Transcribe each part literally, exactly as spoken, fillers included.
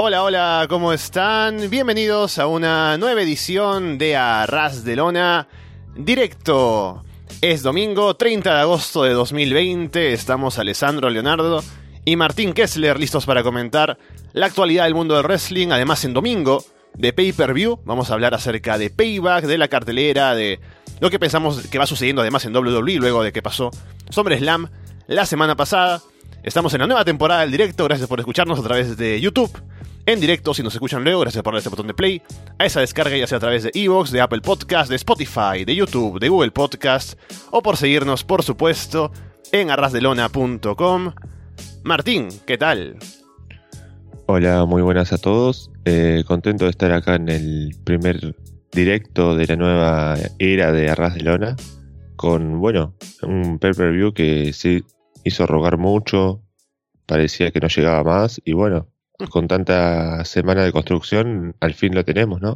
Hola, hola, ¿cómo están? Bienvenidos a una nueva edición de A Ras de Lona Directo. Es domingo treinta de agosto de dos mil veinte, estamos Alessandro Leonardo y Martín Kessler listos para comentar la actualidad del mundo del wrestling. Además, en domingo de pay-per-view vamos a hablar acerca de Payback, de la cartelera, de lo que pensamos que va sucediendo además en doble u doble u E luego de que pasó SummerSlam la semana pasada. Estamos en la nueva temporada del directo, gracias por escucharnos a través de YouTube. En directo, si nos escuchan luego, gracias por darle este botón de play. A esa descarga ya sea a través de iVoox, de Apple Podcast, de Spotify, de YouTube, de Google Podcast, o por seguirnos, por supuesto, en arrasdelona punto com. Martín, ¿qué tal? Hola, muy buenas a todos. Eh, contento de estar acá en el primer directo de la nueva era de Arras de Lona. Con, bueno, un pay-per-view que se hizo rogar mucho. Parecía que no llegaba más. Y bueno, con tanta semana de construcción, al fin lo tenemos, ¿no?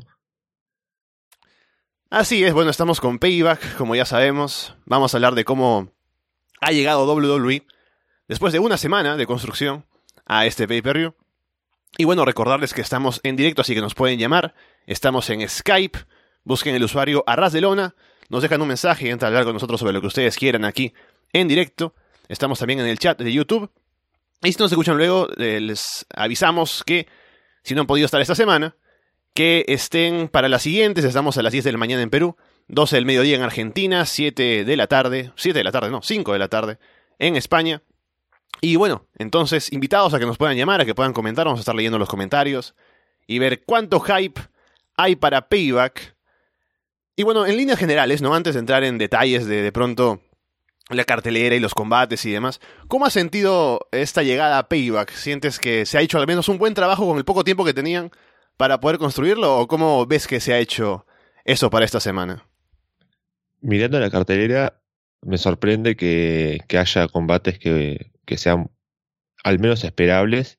Así es, bueno, estamos con Payback, como ya sabemos. Vamos a hablar de cómo ha llegado doble u doble u E después de una semana de construcción a este pay-per-view. Y bueno, recordarles que estamos en directo, así que nos pueden llamar. Estamos en Skype, busquen el usuario Arras de Lona, nos dejan un mensaje y entran a hablar con nosotros sobre lo que ustedes quieran aquí en directo. Estamos también en el chat de YouTube. Y si nos escuchan luego, eh, les avisamos que, si no han podido estar esta semana, que estén para las siguientes. Estamos a las diez de la mañana en Perú, doce del mediodía en Argentina, siete de la tarde, siete de la tarde, no, cinco de la tarde en España. Y bueno, entonces, invitados a que nos puedan llamar, a que puedan comentar, vamos a estar leyendo los comentarios y ver cuánto hype hay para Payback. Y bueno, en líneas generales, ¿no? Antes de entrar en detalles de de pronto la cartelera y los combates y demás, ¿cómo has sentido esta llegada a Payback? ¿Sientes que se ha hecho al menos un buen trabajo con el poco tiempo que tenían para poder construirlo? ¿O cómo ves que se ha hecho eso para esta semana? Mirando la cartelera, me sorprende que, que haya combates que, que sean al menos esperables.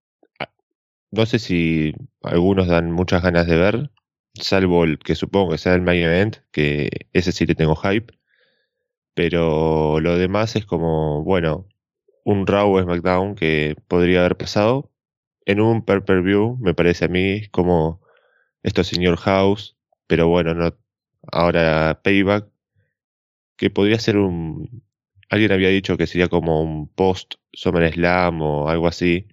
No sé si algunos dan muchas ganas de ver, salvo el que supongo que sea el main event, que ese sí le tengo hype. Pero lo demás es como, bueno, un Raw SmackDown que podría haber pasado en un pay-per-view, me parece a mí, como esto es Señor House, pero bueno, no, ahora Payback, que podría ser un... Alguien había dicho que sería como un post SummerSlam o algo así,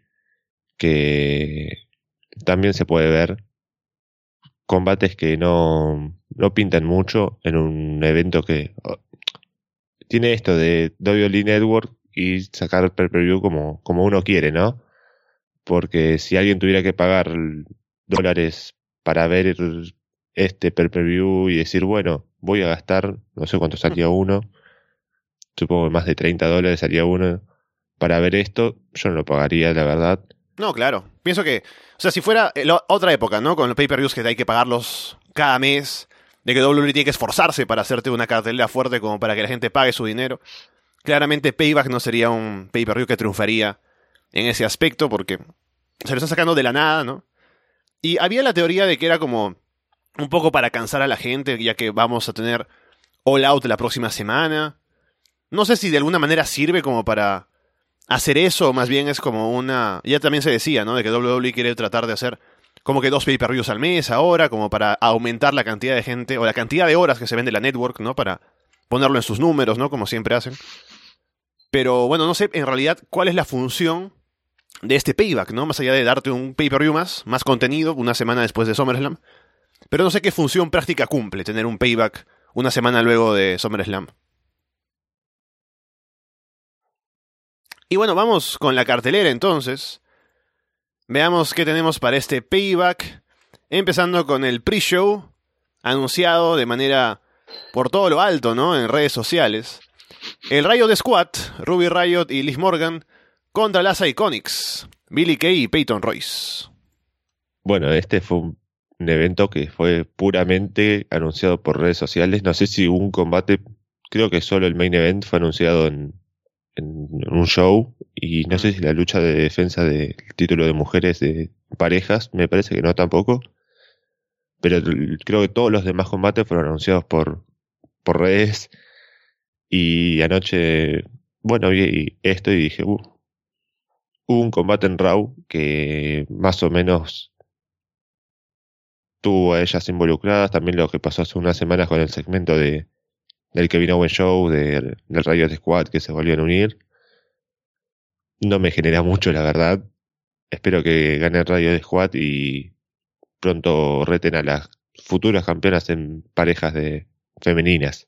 que también se puede ver. Combates que no, no pintan mucho en un evento que... Tiene esto de W W E Network y sacar pay-per-view como, como uno quiere, ¿no? Porque si alguien tuviera que pagar dólares para ver este pay-per-view y decir, bueno, voy a gastar, no sé cuánto salía uno, supongo que más de treinta dólares salía uno, para ver esto, yo no lo pagaría, la verdad. No, claro. Pienso que, o sea, si fuera la otra época, ¿no? Con los pay-per-views que hay que pagarlos cada mes, de que doble u doble u E tiene que esforzarse para hacerte una cartelera fuerte como para que la gente pague su dinero. Claramente Payback no sería un pay-per-view que triunfaría en ese aspecto porque se lo están sacando de la nada, ¿no? Y había la teoría de que era como un poco para cansar a la gente, ya que vamos a tener All Out la próxima semana. No sé si de alguna manera sirve como para hacer eso, o más bien es como una... Ya también se decía, ¿no? De que doble u doble u E quiere tratar de hacer como que dos pay-per-views al mes ahora, como para aumentar la cantidad de gente, o la cantidad de horas que se vende la network, ¿no? Para ponerlo en sus números, ¿no? Como siempre hacen. Pero bueno, no sé en realidad cuál es la función de este Payback, ¿no? Más allá de darte un pay-per-view más, más contenido, una semana después de SummerSlam. Pero no sé qué función práctica cumple tener un Payback una semana luego de SummerSlam. Y bueno, vamos con la cartelera entonces. Veamos qué tenemos para este Payback. Empezando con el pre-show, anunciado de manera por todo lo alto, ¿no? En redes sociales. El Riot Squad, Ruby Riot y Liv Morgan, contra las Iconics, Billie Kay y Peyton Royce. Bueno, este fue un evento que fue puramente anunciado por redes sociales. No sé si hubo un combate, creo que solo el main event fue anunciado en, en un show. Y no sé si la lucha de defensa del título de mujeres de parejas, me parece que no tampoco. Pero creo que todos los demás combates fueron anunciados por, por redes. Y anoche, bueno, vi esto y dije, uh, hubo un combate en Raw que más o menos tuvo a ellas involucradas. También lo que pasó hace unas semanas con el segmento de del Kevin Owens Show, de, del Riot Squad, que se volvían a unir. No me genera mucho, la verdad. Espero que gane el Riot Squad y pronto reten a las futuras campeonas en parejas de femeninas.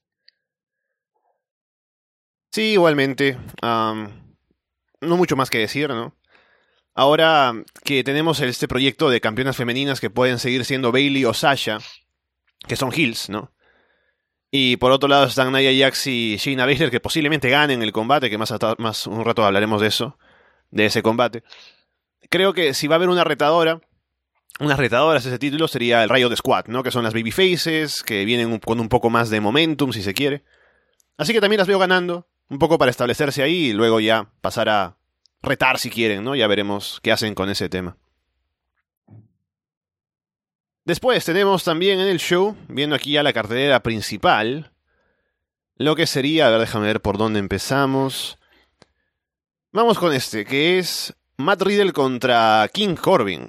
Sí, igualmente. Um, no mucho más que decir, ¿no? Ahora que tenemos este proyecto de campeonas femeninas que pueden seguir siendo Bayley o Sasha, que son heels, ¿no? Y por otro lado están Nia Jax y Shayna Baszler, que posiblemente ganen el combate, que más, a, más un rato hablaremos de eso, de ese combate. Creo que si va a haber una retadora, unas retadoras ese título sería el Riot Squad, ¿no? Que son las babyfaces, que vienen con un poco más de momentum, si se quiere. Así que también las veo ganando, un poco para establecerse ahí y luego ya pasar a retar si quieren, ¿no? Ya veremos qué hacen con ese tema. Después tenemos también en el show, viendo aquí ya la cartelera principal, lo que sería, a ver, déjame ver por dónde empezamos. Vamos con este, que es Matt Riddle contra King Corbin.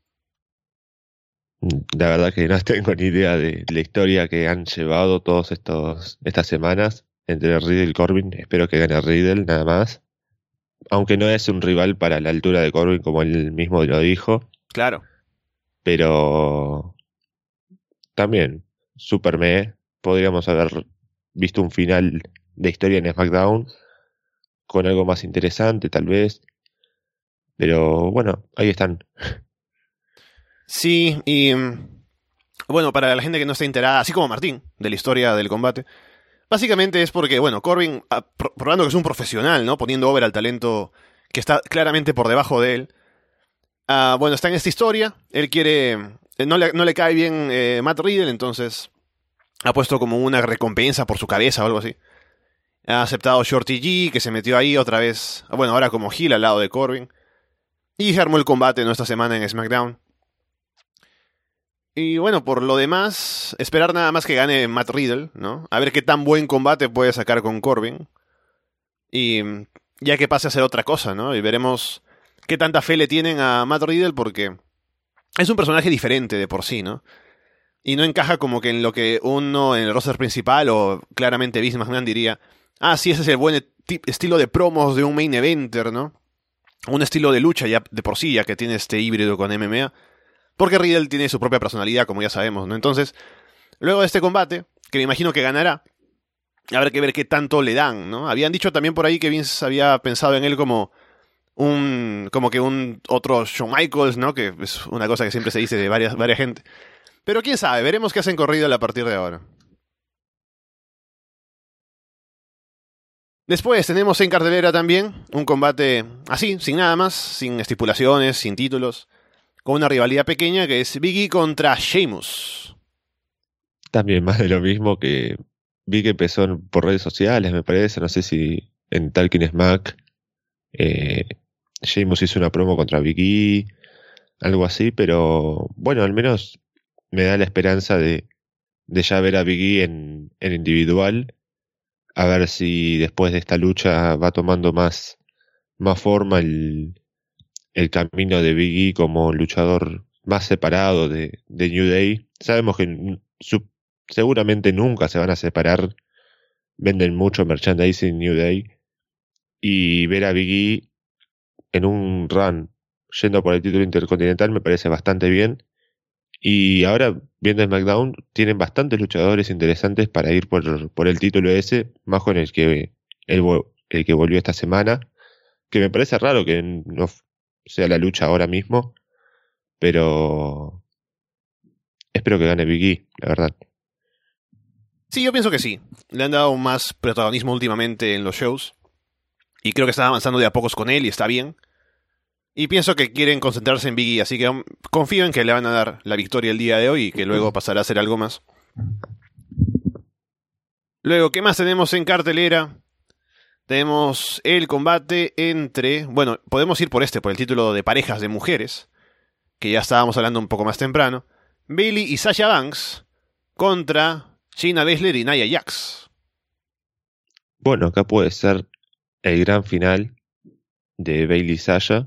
La verdad que no tengo ni idea de la historia que han llevado todas estas semanas entre Riddle y Corbin. Espero que gane Riddle, nada más. Aunque no es un rival para la altura de Corbin, como él mismo lo dijo. Claro. Pero también, super me, podríamos haber visto un final de historia en SmackDown con algo más interesante, tal vez. Pero bueno, ahí están. Sí, y bueno, para la gente que no está enterada, así como Martín, de la historia del combate, básicamente es porque, bueno, Corbin, probando que es un profesional, ¿no? Poniendo over al talento que está claramente por debajo de él. Uh, bueno, está en esta historia, él quiere... No le, no le cae bien eh, Matt Riddle, entonces ha puesto como una recompensa por su cabeza o algo así. Ha aceptado Shorty G, que se metió ahí otra vez, bueno, ahora como heel al lado de Corbin. Y se armó el combate, ¿no? Esta semana en SmackDown. Y bueno, por lo demás, esperar nada más que gane Matt Riddle, ¿no? A ver qué tan buen combate puede sacar con Corbin. Y ya que pase a hacer otra cosa, ¿no? Y veremos qué tanta fe le tienen a Matt Riddle, porque es un personaje diferente de por sí, ¿no? Y no encaja como que en lo que uno en el roster principal o claramente Vince McMahon diría, ah, sí, ese es el buen estilo de promos de un main eventer, ¿no? Un estilo de lucha ya de por sí, ya que tiene este híbrido con M M A. Porque Riddle tiene su propia personalidad, como ya sabemos, ¿no? Entonces, luego de este combate, que me imagino que ganará, habrá que ver qué tanto le dan, ¿no? Habían dicho también por ahí que Vince había pensado en él como un como que un otro Shawn Michaels, ¿no? Que es una cosa que siempre se dice de varias, varias gente. Pero quién sabe, veremos qué hacen con Riddle a partir de ahora. Después tenemos en cartelera también un combate así, sin nada más, sin estipulaciones, sin títulos, con una rivalidad pequeña que es Big E contra Sheamus. También más de lo mismo, que vi que empezó por redes sociales, me parece, no sé si en Talking Smack. Eh, Sheamus hizo una promo contra Big E, algo así, pero bueno, al menos me da la esperanza de, de ya ver a Big E en, en individual, a ver si después de esta lucha va tomando más, más forma el, el camino de Big E como luchador más separado de, de New Day. Sabemos que su, seguramente nunca se van a separar, venden mucho merchandising New Day, y ver a Big E en un run yendo por el título intercontinental me parece bastante bien. Y ahora, viendo SmackDown, tienen bastantes luchadores interesantes para ir por, por el título ese, más con el que, el, el que volvió esta semana, que me parece raro que no sea la lucha ahora mismo, pero espero que gane Big E, la verdad. Sí, yo pienso que sí. Le han dado más protagonismo últimamente en los shows. Y creo que están avanzando de a pocos con él y está bien. Y pienso que quieren concentrarse en Big E, así que confío en que le van a dar la victoria el día de hoy y que luego pasará a hacer algo más. Luego, ¿qué más tenemos en cartelera? Tenemos el combate entre... Bueno, podemos ir por este, por el título de parejas de mujeres, que ya estábamos hablando un poco más temprano. Bayley y Sasha Banks contra Shayna Baszler y Nia Jax. Bueno, acá puede ser el gran final de Bayley y Sasha.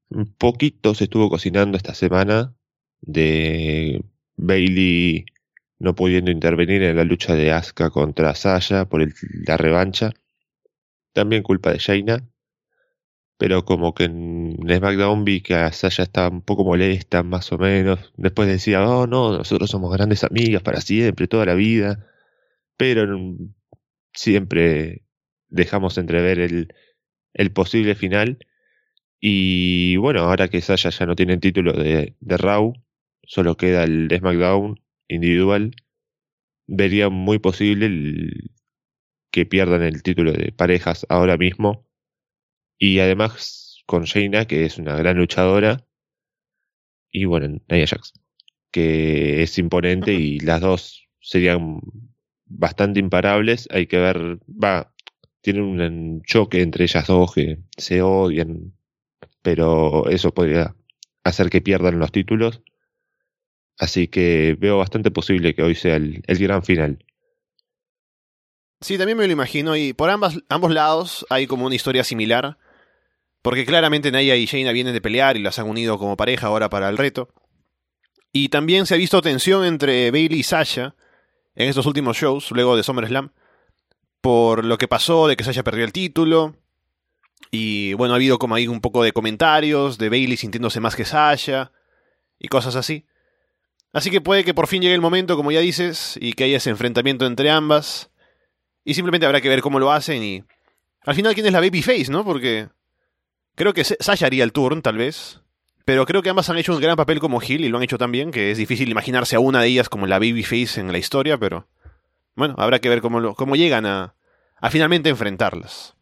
Un poquito se estuvo cocinando esta semana de Bailey no pudiendo intervenir en la lucha de Asuka contra Sasha por el- la revancha. También culpa de Shayna, pero como que en SmackDown vi que a Sasha estaba un poco molesta, más o menos. Después decía, oh no, nosotros somos grandes amigas para siempre, toda la vida. Pero mm, siempre dejamos entrever el, el posible final. Y bueno, ahora que Sasha ya no tiene el título de, de Raw, solo queda el de SmackDown individual, vería muy posible el- que pierdan el título de parejas ahora mismo. Y además con Shayna, que es una gran luchadora, y bueno, Nia Jax, que es imponente y las dos serían bastante imparables. Hay que ver, va, tienen un choque entre ellas dos que se odian, pero eso podría hacer que pierdan los títulos. Así que veo bastante posible que hoy sea el, el gran final. Sí, también me lo imagino, y por ambas, ambos lados hay como una historia similar, porque claramente Naya y Shayna vienen de pelear y las han unido como pareja ahora para el reto. Y también se ha visto tensión entre Bailey y Sasha en estos últimos shows, luego de SummerSlam, por lo que pasó de que Sasha perdió el título. Y bueno, ha habido como ahí un poco de comentarios de Bailey sintiéndose más que Sasha y cosas así. Así que puede que por fin llegue el momento, como ya dices, y que haya ese enfrentamiento entre ambas. Y simplemente habrá que ver cómo lo hacen y... Al final, ¿quién es la babyface, no? Porque creo que Sasha haría el turn, tal vez. Pero creo que ambas han hecho un gran papel como heel y lo han hecho tan bien que es difícil imaginarse a una de ellas como la babyface en la historia, pero... Bueno, habrá que ver cómo, lo, cómo llegan a, a finalmente enfrentarlas.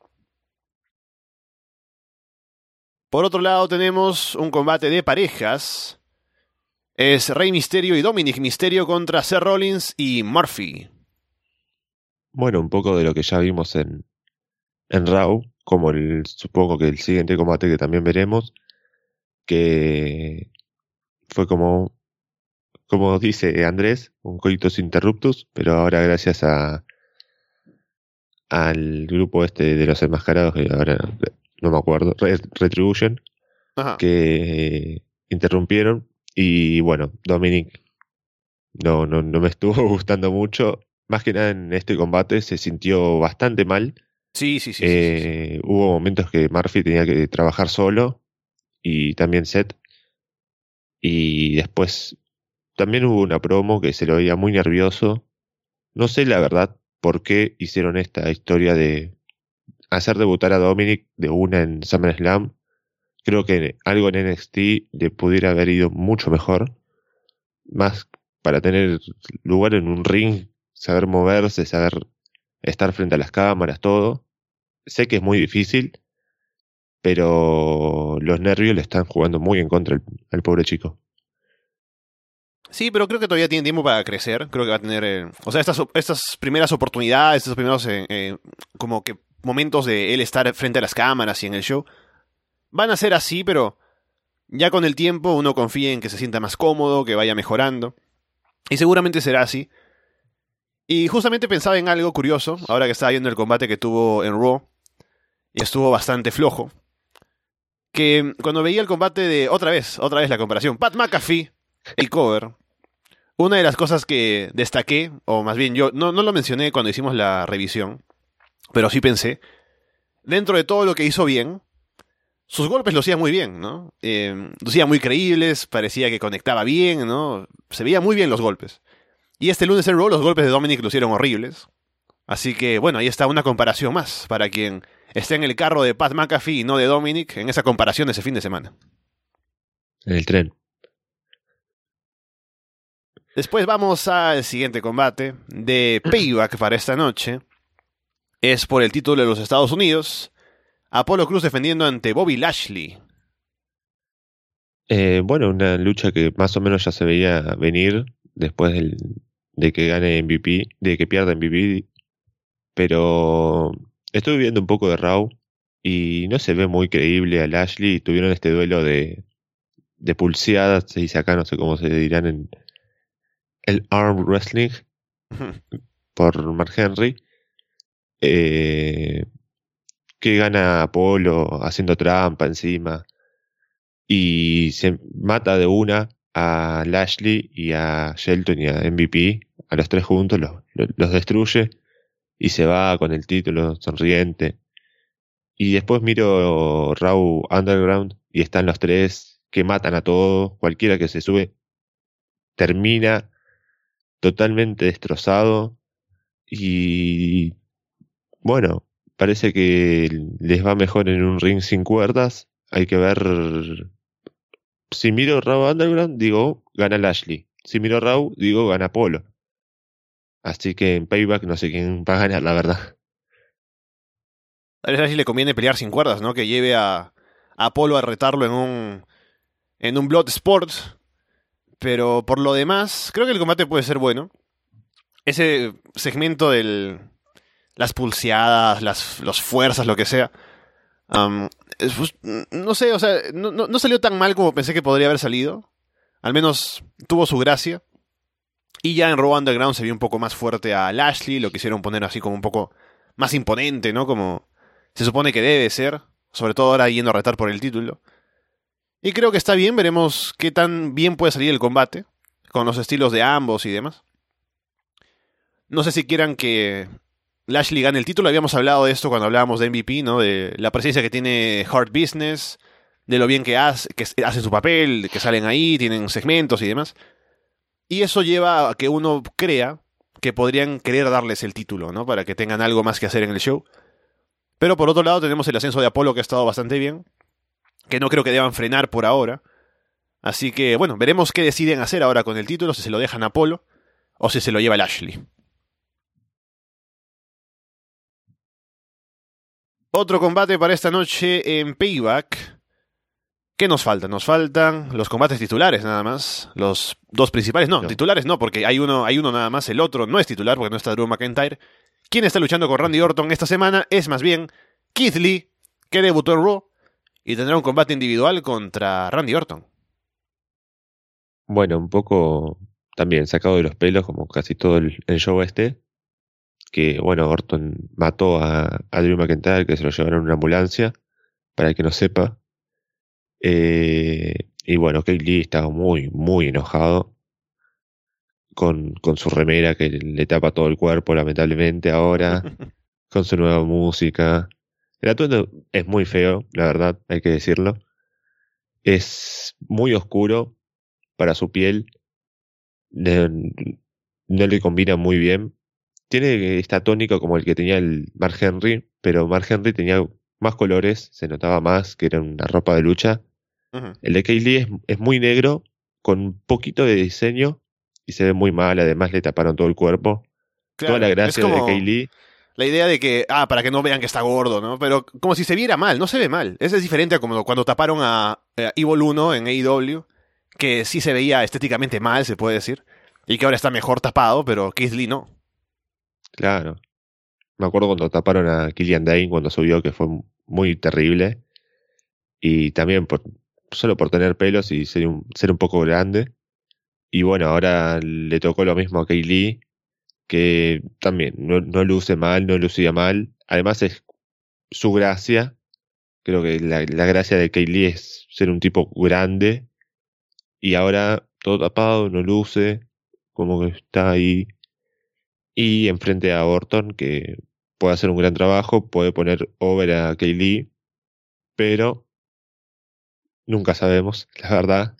Por otro lado tenemos un combate de parejas. Es Rey Mysterio y Dominic Mysterio contra Seth Rollins y Murphy. Bueno, un poco de lo que ya vimos en, en Raw, como el, supongo que el siguiente combate que también veremos, que fue como, como dice Andrés, un coitus interruptus, pero ahora gracias a al grupo este de los enmascarados, que ahora no me acuerdo, Re- Retribution, Ajá. que interrumpieron. Y bueno, Dominic no, no, no me estuvo gustando mucho. Más que nada en este combate se sintió bastante mal. Sí, sí, sí, sí, sí, sí. Eh, hubo momentos que Murphy tenía que trabajar solo y también Seth. Y después también hubo una promo que se lo veía muy nervioso. No sé la verdad por qué hicieron esta historia de hacer debutar a Dominic de una en SummerSlam. Creo que algo en N X T le pudiera haber ido mucho mejor. Más para tener lugar en un ring, saber moverse, saber estar frente a las cámaras, todo. Sé que es muy difícil, pero los nervios le están jugando muy en contra al, al pobre chico. Sí, pero creo que todavía tiene tiempo para crecer. Creo que va a tener... eh, o sea, estas, estas primeras oportunidades, estos primeros eh, eh, como que momentos de él estar frente a las cámaras y en el show, van a ser así, pero ya con el tiempo uno confía en que se sienta más cómodo, que vaya mejorando. Y seguramente será así. Y justamente pensaba en algo curioso, ahora que estaba viendo el combate que tuvo en Raw, y estuvo bastante flojo. Que cuando veía el combate de... Otra vez, otra vez la comparación. Pat McAfee, el cover. Una de las cosas que destaqué, o más bien yo, no, no lo mencioné cuando hicimos la revisión, pero sí pensé, dentro de todo lo que hizo bien, sus golpes lo hacía muy bien, ¿no? Eh, lucía muy creíbles, parecía que conectaba bien, ¿no? Se veía muy bien los golpes. Y este lunes en Raw los golpes de Dominic lucieron horribles. Así que, bueno, ahí está una comparación más para quien esté en el carro de Pat McAfee y no de Dominic en esa comparación de ese fin de semana. En el tren. Después vamos al siguiente combate de Payback para esta noche. Es por el título de los Estados Unidos. Apollo Crews defendiendo ante Bobby Lashley. Eh, bueno, una lucha que más o menos ya se veía venir después del, de que gane M V P, de que pierda M V P, pero estuve viendo un poco de Raw y no se ve muy creíble a Lashley. Tuvieron este duelo de, de pulseadas, se dice acá, no sé cómo se dirán en el arm wrestling por Mark Henry, eh, que gana Apolo haciendo trampa encima. y se mata de una a Lashley y a Shelton y a M V P, a los tres juntos, los, los destruye y se va con el título sonriente. Y después miro Raw Underground y están los tres que matan a todos, cualquiera que se sube termina totalmente destrozado y bueno, parece que les va mejor en un ring sin cuerdas. Hay que ver. Si miro Raw Underground, digo, gana Lashley. Si miro Raw, digo, gana Polo. Así que en Payback no sé quién va a ganar, la verdad. A Lashley le conviene pelear sin cuerdas, ¿no? Que lleve a, a Apolo a retarlo en un, en un Bloodsport. Pero por lo demás, creo que el combate puede ser bueno. Ese segmento del... las pulseadas, las los fuerzas, lo que sea. Um, pues, no sé, o sea, no, no, no salió tan mal como pensé que podría haber salido. Al menos tuvo su gracia. Y ya en Raw Underground se vio un poco más fuerte a Lashley. Lo quisieron poner así como un poco más imponente, ¿no? Como se supone que debe ser. Sobre todo ahora yendo a retar por el título. Y creo que está bien. Veremos qué tan bien puede salir el combate. Con los estilos de ambos y demás. No sé si quieran que Lashley gane el título. Habíamos hablado de esto cuando hablábamos de M V P, ¿no? De la presencia que tiene Hard Business, de lo bien que hace, que hace su papel, que salen ahí, tienen segmentos y demás. Y eso lleva a que uno crea que podrían querer darles el título, ¿no? Para que tengan algo más que hacer en el show. Pero por otro lado tenemos el ascenso de Apolo, que ha estado bastante bien, que no creo que deban frenar por ahora. Así que, bueno, veremos qué deciden hacer ahora con el título, si se lo dejan a Apolo o si se lo lleva Lashley. Otro combate para esta noche en Payback. ¿Qué nos falta? Nos faltan los combates titulares nada más. Los dos principales, no, No. titulares no, porque hay uno, hay uno nada más. El otro no es titular porque no está Drew McIntyre. Quien está luchando con Randy Orton esta semana es más bien Keith Lee, que debutó en Raw y tendrá un combate individual contra Randy Orton. Bueno, un poco también sacado de los pelos, como casi todo el, el show este. Que, bueno, Orton mató a, a Drew McIntyre, que se lo llevaron en una ambulancia, para el que no sepa. Eh, y bueno, Keith Lee estaba muy, muy enojado con, con su remera que le tapa todo el cuerpo, lamentablemente, ahora, con su nueva música. El atuendo es muy feo, la verdad, hay que decirlo. Es muy oscuro para su piel. No, no le combina muy bien. Tiene esta tónica como el que tenía el Mark Henry, pero Mark Henry tenía más colores, se notaba más que era una ropa de lucha. Uh-huh. El de Keith Lee es, es muy negro, con un poquito de diseño, y se ve muy mal, además le taparon todo el cuerpo. Claro, Toda la gracia es como de Keith Lee. la idea de que, ah, para que no vean que está gordo, ¿no? Pero como si se viera mal, no se ve mal. Ese es diferente a como cuando taparon a, a Evil uno en A E W, que sí se veía estéticamente mal, se puede decir, y que ahora está mejor tapado, pero Keith Lee no. Claro. Me acuerdo cuando taparon a Killian Dane cuando subió, que fue muy terrible. Y también por, solo por tener pelos y ser un, ser un poco grande. Y bueno, ahora le tocó lo mismo a Keith Lee, que también no, no luce mal, no lucía mal. Además es su gracia. Creo que la, la gracia de Keith Lee es ser un tipo grande. Y ahora todo tapado, no luce, como que está ahí. Y enfrente a Orton, que puede hacer un gran trabajo, puede poner over a Keith Lee, pero nunca sabemos, la verdad.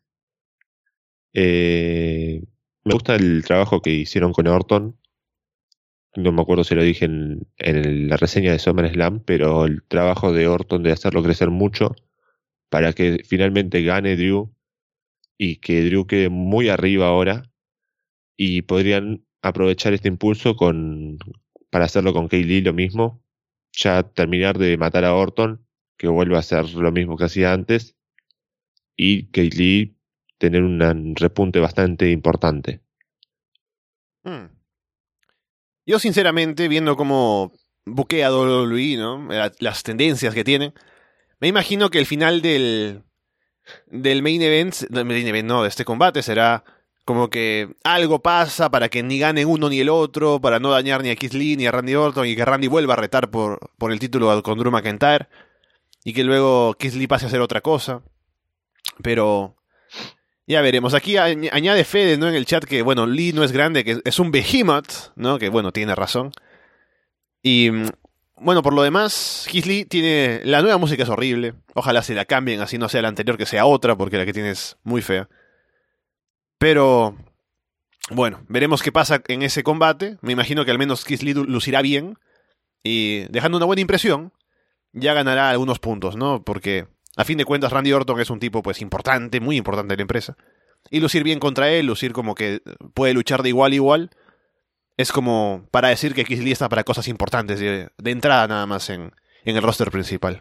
Eh, me gusta el trabajo que hicieron con Orton. No me acuerdo si lo dije en, en la reseña de SummerSlam, pero el trabajo de Orton de hacerlo crecer mucho para que finalmente gane Drew y que Drew quede muy arriba ahora y podrían aprovechar este impulso con para hacerlo con Keith Lee lo mismo, ya terminar de matar a Orton, que vuelva a hacer lo mismo que hacía antes, y Keith Lee tener un repunte bastante importante. Hmm. Yo sinceramente, viendo cómo buquea W W E, ¿no? Las tendencias que tiene, me imagino que el final del, del main event, del main event no, de este combate será como que algo pasa para que ni ganen uno ni el otro, para no dañar ni a Keith Lee ni a Randy Orton y que Randy vuelva a retar por, por el título con Drew McIntyre y que luego Keith Lee pase a hacer otra cosa. Pero ya veremos. Aquí añ- añade Fede, ¿no? En el chat que, bueno, Lee no es grande, que es un behemoth, ¿no? Que, bueno, tiene razón. Y, mm, bueno, por lo demás, Keith Lee tiene... La nueva música es horrible. Ojalá se la cambien, así no sea la anterior, que sea otra, porque la que tiene es muy fea. Pero, bueno, veremos qué pasa en ese combate. Me imagino que al menos Keith Lee lucirá bien. Y dejando una buena impresión, ya ganará algunos puntos, ¿no? Porque, a fin de cuentas, Randy Orton es un tipo, pues, importante, muy importante de la empresa. Y lucir bien contra él, lucir como que puede luchar de igual a igual, es como para decir que Keith Lee está para cosas importantes, de, de entrada nada más en, en el roster principal.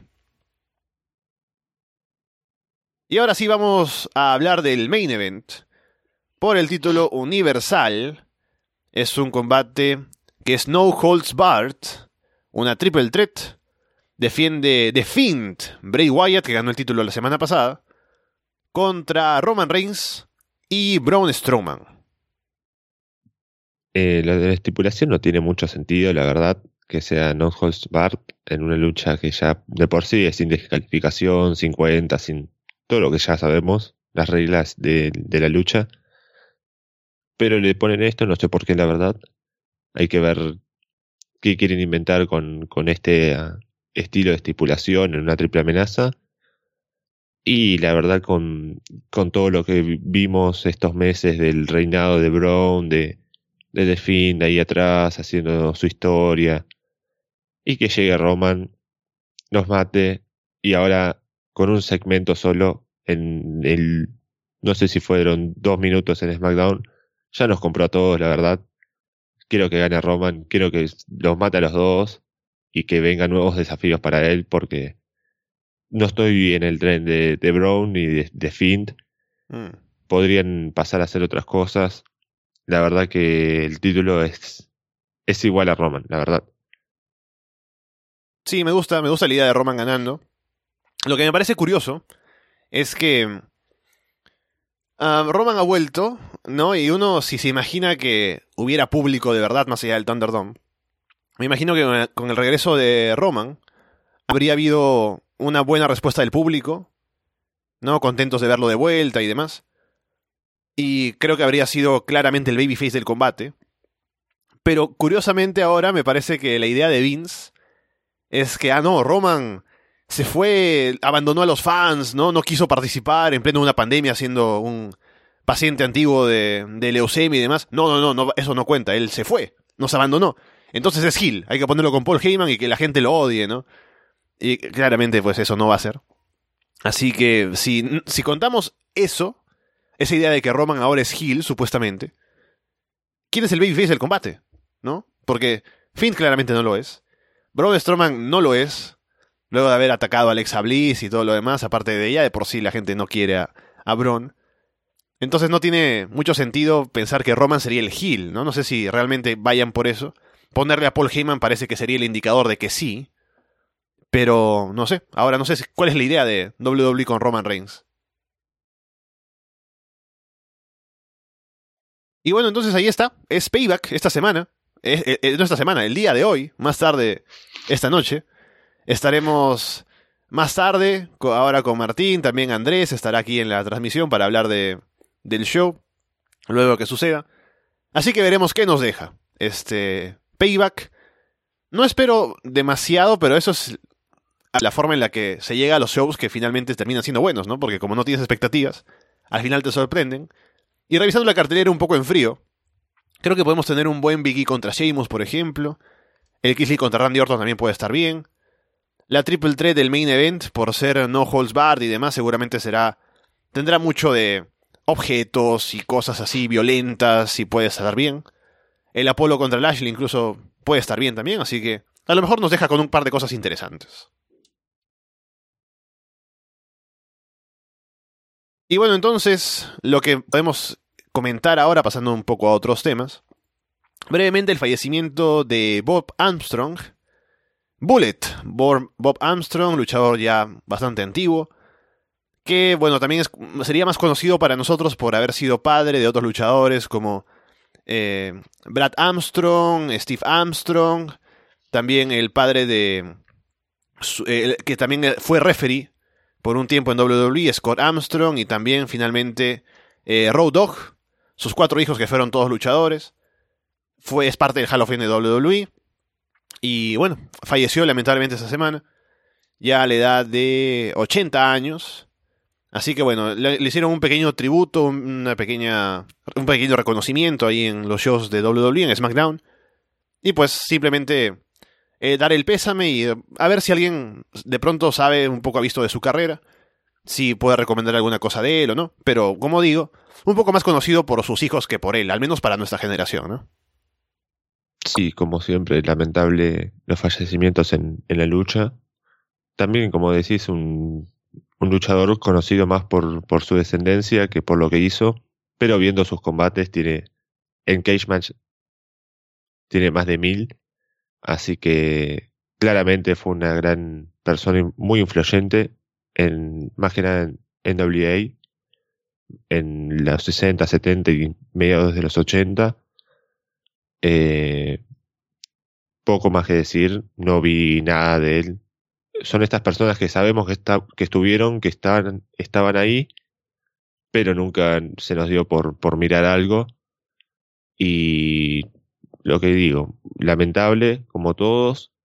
Y ahora sí vamos a hablar del main event. Por el título universal, es un combate que es No Holds Barred, una triple threat. Defiende The Fiend, Bray Wyatt, que ganó el título la semana pasada, contra Roman Reigns y Braun Strowman. Eh, lo de la estipulación no tiene mucho sentido, la verdad, que sea no holds barred en una lucha que ya de por sí es sin descalificación, sin cuenta, sin todo lo que ya sabemos, las reglas de, de la lucha. Pero le ponen esto, no sé por qué, la verdad. Hay que ver qué quieren inventar con, con este uh, estilo de estipulación en una triple amenaza. Y la verdad, con, con todo lo que vi- vimos estos meses del reinado de Braun, de, de The Fiend ahí atrás, haciendo su historia, y que llegue Roman, nos mate, y ahora con un segmento solo, en el, no sé si fueron dos minutos en SmackDown, ya nos compró a todos, la verdad. Quiero que gane Roman, quiero que los mate a los dos, y que vengan nuevos desafíos para él, porque no estoy en el tren de, de Braun ni de, de Fiend. Mm. Podrían pasar a hacer otras cosas. La verdad que el título es, es igual a Roman, la verdad. Sí, me gusta, me gusta la idea de Roman ganando. Lo que me parece curioso es que ah, Roman ha vuelto, ¿no? Y uno, si se imagina que hubiera público de verdad más allá del Thunderdome, me imagino que con el- con el regreso de Roman habría habido una buena respuesta del público, ¿no? Contentos de verlo de vuelta y demás. Y creo que habría sido claramente el babyface del combate. Pero curiosamente ahora me parece que la idea de Vince es que, ah, no, Roman se fue, abandonó a los fans, ¿no? No quiso participar en pleno de una pandemia siendo un paciente antiguo de, de leucemia y demás. No, no, no, no, eso no cuenta, él se fue, nos abandonó. Entonces es heel, hay que ponerlo con Paul Heyman y que la gente lo odie, ¿no? Y claramente pues eso no va a ser. Así que si, si contamos eso, esa idea de que Roman ahora es heel, supuestamente, ¿quién es el babyface del combate? ¿No? Porque Finn claramente no lo es. Braun Strowman no lo es. Luego de haber atacado a Alexa Bliss y todo lo demás, aparte de ella, de por sí la gente no quiere a, a Braun. Entonces no tiene mucho sentido pensar que Roman sería el heel, ¿no? No sé si realmente vayan por eso. Ponerle a Paul Heyman parece que sería el indicador de que sí. Pero no sé. Ahora no sé si- cuál es la idea de W W E con Roman Reigns. Y bueno, entonces ahí está. Es Payback esta semana. Eh, eh, eh, no esta semana, el día de hoy. Más tarde, esta noche. Estaremos más tarde, co- ahora con Martín, también Andrés estará aquí en la transmisión para hablar de, del show, luego que suceda. Así que veremos qué nos deja este Payback. No espero demasiado, pero eso es la forma en la que se llega a los shows que finalmente terminan siendo buenos, ¿no? Porque como no tienes expectativas, al final te sorprenden. Y revisando la cartelera un poco en frío, creo que podemos tener un buen Big E contra Sheamus, por ejemplo. El Keith Lee contra Randy Orton también puede estar bien. La triple threat del main event, por ser no holds barred y demás, seguramente será tendrá mucho de objetos y cosas así violentas y puede estar bien. El Apollo contra Lashley incluso puede estar bien también, así que a lo mejor nos deja con un par de cosas interesantes. Y bueno, entonces, lo que podemos comentar ahora, pasando un poco a otros temas, brevemente el fallecimiento de Bob Armstrong. Bullet, Bob Bob Armstrong, luchador ya bastante antiguo, que bueno, también es- sería más conocido para nosotros por haber sido padre de otros luchadores como eh, Brad Armstrong, Steve Armstrong, también el padre de... su- el- que también fue referee por un tiempo en doble u doble u E, Scott Armstrong, y también finalmente eh, Road Dogg, sus cuatro hijos que fueron todos luchadores. Fue, es parte del Hall of Fame de doble u doble u E. Y bueno, falleció lamentablemente esta semana, ya a la edad de ochenta años. Así que bueno, le, le hicieron un pequeño tributo, una pequeña, un pequeño reconocimiento ahí en los shows de doble u doble u E, en SmackDown. Y pues simplemente eh, dar el pésame y eh, a ver si alguien de pronto sabe un poco, ha visto de su carrera, si puede recomendar alguna cosa de él o no. Pero como digo, un poco más conocido por sus hijos que por él, al menos para nuestra generación, ¿no? Sí, como siempre, lamentable los fallecimientos en, en la lucha. También, como decís, un, un luchador conocido más por, por su descendencia que por lo que hizo, pero viendo sus combates, tiene en Cage Match tiene más de mil, así que claramente fue una gran persona y muy influyente, en, más que nada en N W A, en los sesenta, setenta y mediados de los ochenta. Eh, poco más que decir, no vi nada de él. Son estas personas que sabemos que, está, que estuvieron, que estaban, estaban ahí, pero nunca se nos dio por, por mirar algo. Y lo que digo, lamentable, como todos,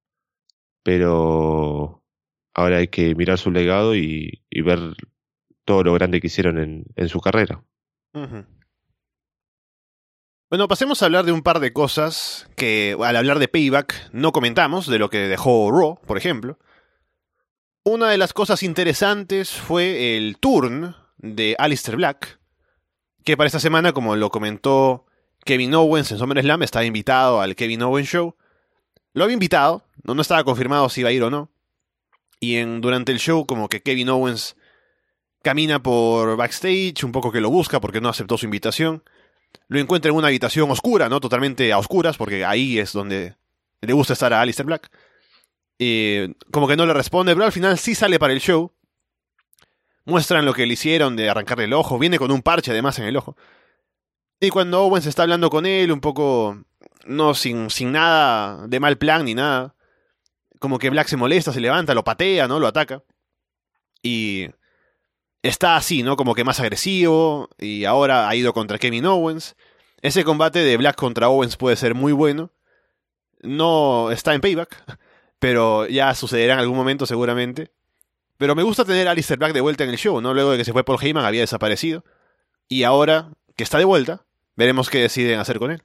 pero ahora hay que mirar su legado y, y ver todo lo grande que hicieron en, en su carrera. Uh-huh. Bueno, pasemos a hablar de un par de cosas que al hablar de Payback no comentamos, de lo que dejó Raw, por ejemplo. Una de las cosas interesantes fue el turn de Aleister Black, que para esta semana, como lo comentó Kevin Owens en SummerSlam, estaba invitado al Kevin Owens Show. Lo había invitado, no, no estaba confirmado si iba a ir o no. Y en, durante el show, como que Kevin Owens camina por backstage, un poco que lo busca porque no aceptó su invitación. Lo encuentra en una habitación oscura, ¿no? Totalmente a oscuras, porque ahí es donde le gusta estar a Aleister Black. Eh, como que no le responde, pero al final sí sale para el show. Muestran lo que le hicieron de arrancarle el ojo. Viene con un parche además en el ojo. Y cuando Owens está hablando con él, un poco, no sin, sin nada de mal plan ni nada, como que Black se molesta, se levanta, lo patea, ¿no? Lo ataca. Y está así, ¿no? Como que más agresivo. Y ahora ha ido contra Kevin Owens. Ese combate de Black contra Owens puede ser muy bueno. No está en Payback, pero ya sucederá en algún momento seguramente. Pero me gusta tener a Aleister Black de vuelta en el show, ¿no? Luego de que se fue Paul Heyman, había desaparecido. Y ahora que está de vuelta, veremos qué deciden hacer con él.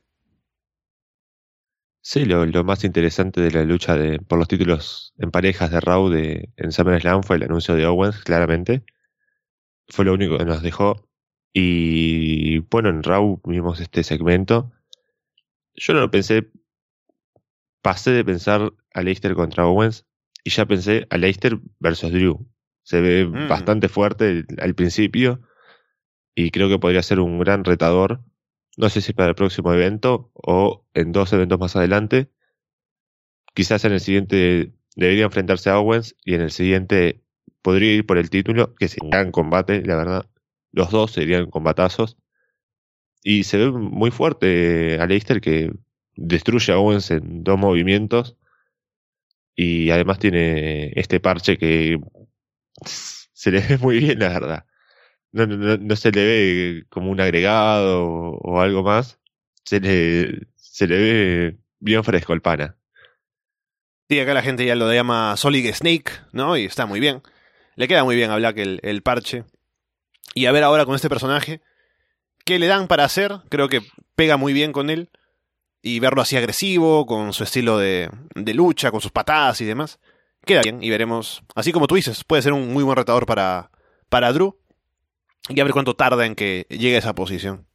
Sí, lo, lo más interesante de la lucha de, por los títulos en parejas de Raw de, en SummerSlam fue el anuncio de Owens, claramente. Fue lo único que nos dejó. Y bueno, en Raw vimos este segmento. Yo no lo pensé. Pasé de pensar a Aleister contra Owens y ya pensé a Aleister versus Drew. Se ve mm. bastante fuerte al principio y creo que podría ser un gran retador. No sé si para el próximo evento o en dos eventos más adelante. Quizás en el siguiente debería enfrentarse a Owens y en el siguiente podría ir por el título, que sería un gran combate, la verdad. Los dos serían combatazos. Y se ve muy fuerte Aleister, que destruye a Owens en dos movimientos. Y además tiene este parche que se le ve muy bien, la verdad. No, no, no se le ve como un agregado o, o algo más. Se le, se le ve bien fresco el pana. Sí, acá la gente ya lo llama Solid Snake, ¿no? Y está muy bien. Le queda muy bien a Black el, el parche. Y a ver ahora con este personaje, ¿qué le dan para hacer? Creo que pega muy bien con él. Y verlo así agresivo, con su estilo de, de lucha, con sus patadas y demás. Queda bien y veremos. Así como tú dices, puede ser un muy buen retador para, para Drew. Y a ver cuánto tarda en que llegue a esa posición.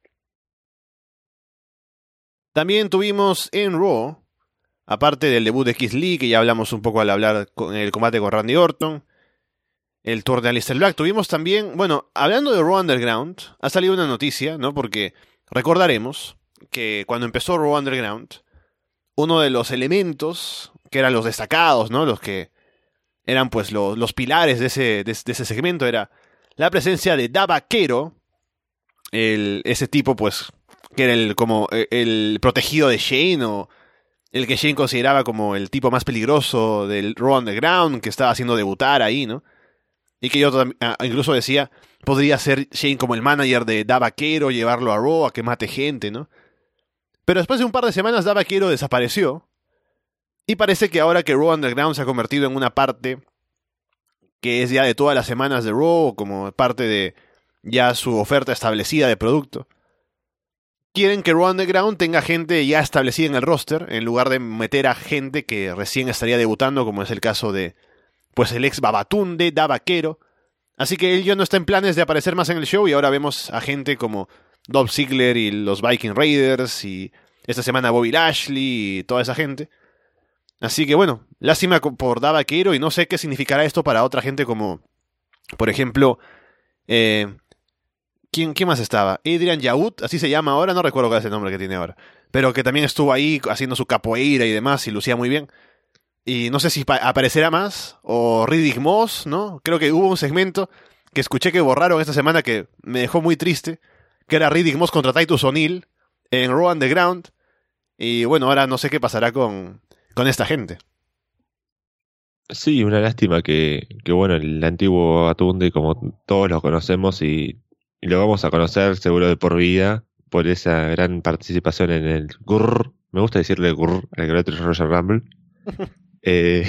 También tuvimos en Raw, aparte del debut de Keith Lee, que ya hablamos un poco al hablar en el combate con Randy Orton, el tour de Aleister Black. Tuvimos también, bueno, hablando de Raw Underground, ha salido una noticia, ¿no? Porque recordaremos que cuando empezó Raw Underground, uno de los elementos que eran los destacados, ¿no? Los que eran pues los, los pilares de ese, de, de ese segmento era la presencia de Da Vaquero, el, ese tipo pues que era el, como el, el protegido de Shane, o el que Shane consideraba como el tipo más peligroso del Raw Underground, que estaba haciendo debutar ahí, ¿no? Y que yo tam- ah, incluso decía, podría ser Shane como el manager de Da Vaquero, llevarlo a Raw a que mate gente, ¿no? Pero después de un par de semanas Da Vaquero desapareció. Y parece que ahora que Raw Underground se ha convertido en una parte que es ya de todas las semanas de Raw, como parte de ya su oferta establecida de producto, quieren que Raw Underground tenga gente ya establecida en el roster, en lugar de meter a gente que recién estaría debutando, como es el caso de pues el ex Babatunde, Da Vaquero. Así que él ya no está en planes de aparecer más en el show, y ahora vemos a gente como Dolph Ziggler y los Viking Raiders, y esta semana Bobby Lashley y toda esa gente. Así que bueno, lástima por Da Vaquero, y no sé qué significará esto para otra gente como, por ejemplo, eh, ¿quién, ¿quién más estaba? Adrian Yaud, así se llama ahora, no recuerdo cuál es el nombre que tiene ahora, pero que también estuvo ahí haciendo su capoeira y demás, y lucía muy bien. Y no sé si aparecerá más, o Riddick Moss, ¿no? Creo que hubo un segmento que escuché que borraron esta semana que me dejó muy triste, que era Riddick Moss contra Titus O'Neil en Raw Underground. Y bueno, ahora no sé qué pasará con, con esta gente. Sí, una lástima que, que bueno, el antiguo Atunde, como todos lo conocemos y, y lo vamos a conocer seguro de por vida, por esa gran participación en el Grrr, me gusta decirle Grrr al Great Royal Rumble. Eh,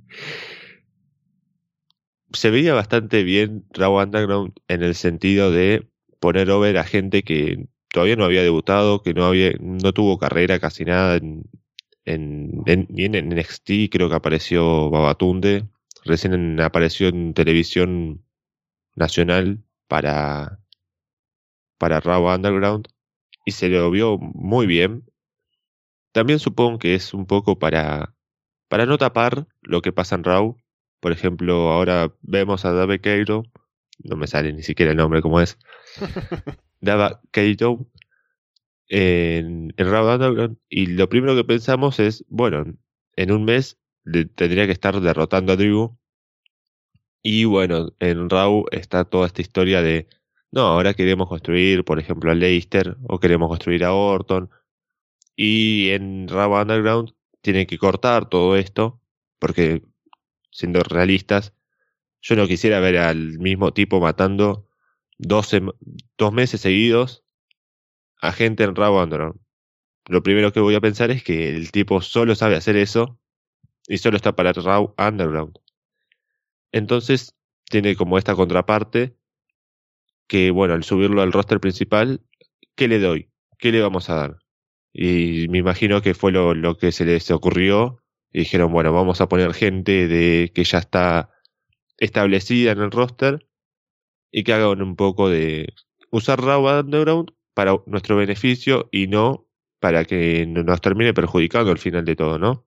se veía bastante bien Raw Underground en el sentido de poner over a gente que todavía no había debutado, que no había, no tuvo carrera casi nada en, en, en, ni en N X T. Creo que apareció Babatunde, recién en- apareció en televisión nacional para, para Raw Underground y se lo vio muy bien. También supongo que es un poco para Para no tapar lo que pasa en Raw. Por ejemplo, ahora vemos a Dave Keiro, no me sale ni siquiera el nombre como es, Dave Keiro en, en Raw Underground, y lo primero que pensamos es, bueno, en un mes le- tendría que estar derrotando a Drew, y bueno, en Raw está toda esta historia de, no, ahora queremos construir, por ejemplo, a Leicester, o queremos construir a Orton, y en Raw Underground tienen que cortar todo esto, porque siendo realistas, yo no quisiera ver al mismo tipo matando dos, sem- dos meses seguidos a gente en Raw Underground. Lo primero que voy a pensar es que el tipo solo sabe hacer eso y solo está para Raw Underground. Entonces tiene como esta contraparte que, bueno, al subirlo al roster principal, ¿qué le doy? ¿Qué le vamos a dar? Y me imagino que fue lo, lo que se les ocurrió y dijeron, bueno, vamos a poner gente de que ya está establecida en el roster y que hagan un poco de usar Raw Underground para nuestro beneficio y no para que no nos termine perjudicando al final de todo, ¿no?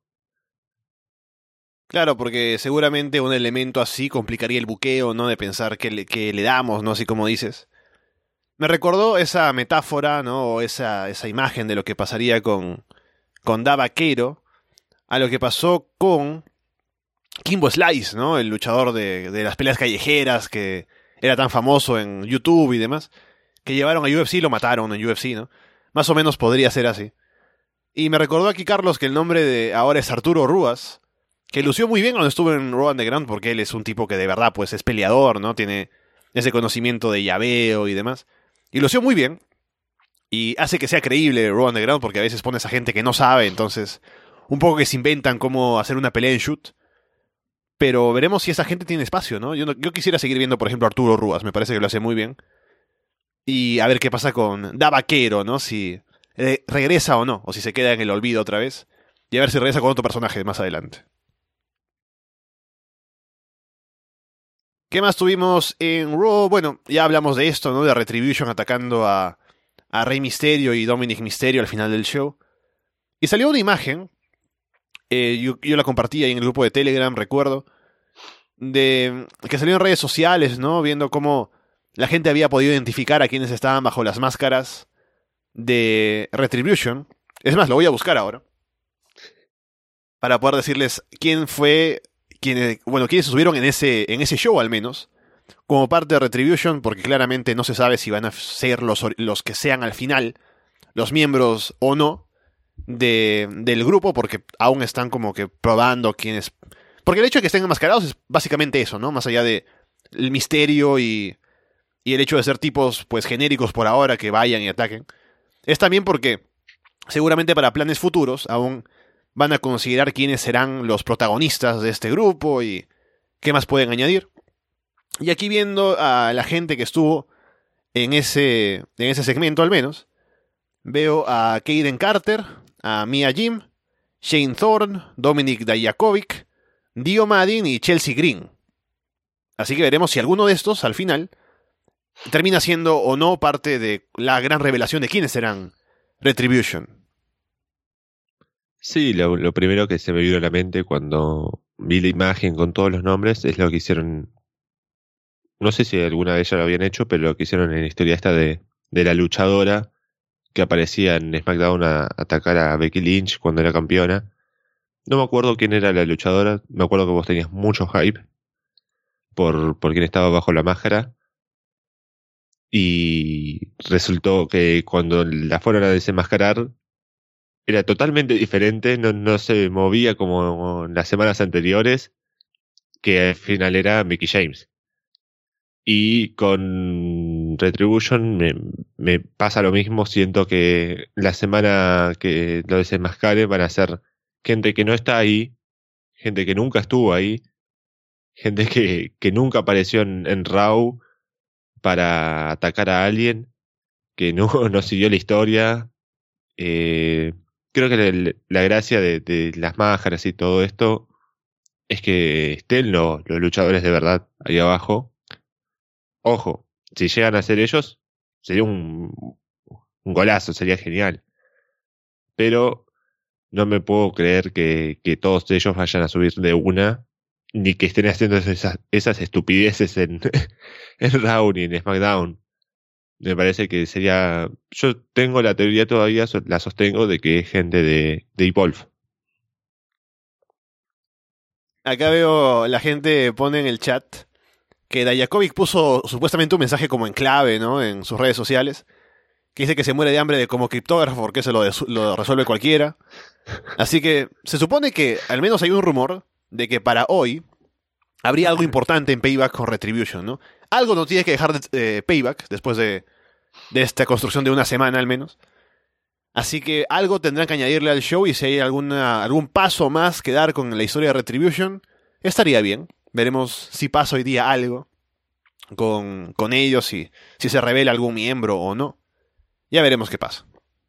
Claro, porque seguramente un elemento así complicaría el buqueo, ¿no? De pensar qué le, qué le damos, ¿no? Así como dices. Me recordó esa metáfora, ¿no? O esa, esa imagen de lo que pasaría con, con Da Vaquero a lo que pasó con Kimbo Slice, ¿no? El luchador de, de las peleas callejeras que era tan famoso en YouTube y demás, que llevaron a U F C y lo mataron en U F C, ¿no? Más o menos podría ser así. Y me recordó aquí, Carlos, que el nombre de ahora es Arturo Ruas, que lució muy bien cuando estuvo en Raw Underground, porque él es un tipo que de verdad pues es peleador, ¿no? Tiene ese conocimiento de llaveo y demás. Y lució muy bien. Y hace que sea creíble Raw Underground, porque a veces pones a gente que no sabe, entonces un poco que se inventan cómo hacer una pelea en shoot. Pero veremos si esa gente tiene espacio, ¿no? Yo, no- yo quisiera seguir viendo, por ejemplo, a Arturo Ruas, me parece que lo hace muy bien. Y a ver qué pasa con Da Vaquero, ¿no? Si eh, regresa o no, o si se queda en el olvido otra vez. Y a ver si regresa con otro personaje más adelante. ¿Qué más tuvimos en Raw? Bueno, ya hablamos de esto, ¿no? De Retribution atacando a, a Rey Mysterio y Dominic Mysterio al final del show. Y salió una imagen, eh, yo, yo la compartí ahí en el grupo de Telegram, recuerdo, de que salió en redes sociales, ¿no? Viendo cómo la gente había podido identificar a quienes estaban bajo las máscaras de Retribution. Es más, lo voy a buscar ahora para poder decirles quién fue, quién, bueno, quiénes estuvieron en ese, en ese show al menos, como parte de Retribution, porque claramente no se sabe si van a ser los, los que sean al final los miembros o no de, del grupo, porque aún están como que probando quiénes. Porque el hecho de que estén enmascarados es básicamente eso, ¿no? Más allá de el misterio y, y el hecho de ser tipos pues genéricos por ahora que vayan y ataquen, es también porque seguramente para planes futuros aún van a considerar quiénes serán los protagonistas de este grupo y qué más pueden añadir. Y aquí viendo a la gente que estuvo en ese, en ese segmento al menos, veo a Kaden Carter, a Mia Jim, Shane Thorne, Dominic Dijakovic, Dio Madden y Chelsea Green. Así que veremos si alguno de estos, al final, termina siendo o no parte de la gran revelación de quiénes serán Retribution. Sí, lo, lo primero que se me vino a la mente cuando vi la imagen con todos los nombres es lo que hicieron. No sé si alguna vez ya lo habían hecho, pero lo que hicieron en la historia esta de, de la luchadora que aparecía en SmackDown a, a atacar a Becky Lynch cuando era campeona. No me acuerdo quién era la luchadora, me acuerdo que vos tenías mucho hype por, por quién estaba bajo la máscara. Y resultó que cuando la fueron a desenmascarar era totalmente diferente, no, no se movía como en las semanas anteriores, que al final era Mickie James. Y con Retribution me, me pasa lo mismo, siento que la semana que lo desenmascaren van a ser gente que no está ahí, gente que nunca estuvo ahí, gente que, que nunca apareció en, en Raw para atacar a alguien, que no, no siguió la historia. Eh, creo que la, la gracia de, de las máscaras y todo esto es que estén los, los luchadores de verdad ahí abajo. Ojo, si llegan a ser ellos, sería un, un golazo, sería genial. Pero no me puedo creer que, que todos ellos vayan a subir de una, ni que estén haciendo esas, esas estupideces en, en Raw ni en SmackDown. Me parece que sería... Yo tengo la teoría todavía, la sostengo, de que es gente de, de Evolve. Acá veo la gente pone en el chat que Dijakovic puso supuestamente un mensaje como en clave, ¿no? En sus redes sociales, que dice que se muere de hambre de como criptógrafo porque eso lo, lo resuelve cualquiera. Así que se supone que al menos hay un rumor de que para hoy habría algo importante en Payback con Retribution, ¿no? Algo no tiene que dejar de, eh, Payback después de, de esta construcción de una semana al menos. Así que algo tendrán que añadirle al show, y si hay alguna, algún paso más que dar con la historia de Retribution, estaría bien. Veremos si pasa hoy día algo con, con ellos, si, si se revela algún miembro o no. Ya veremos qué pasa.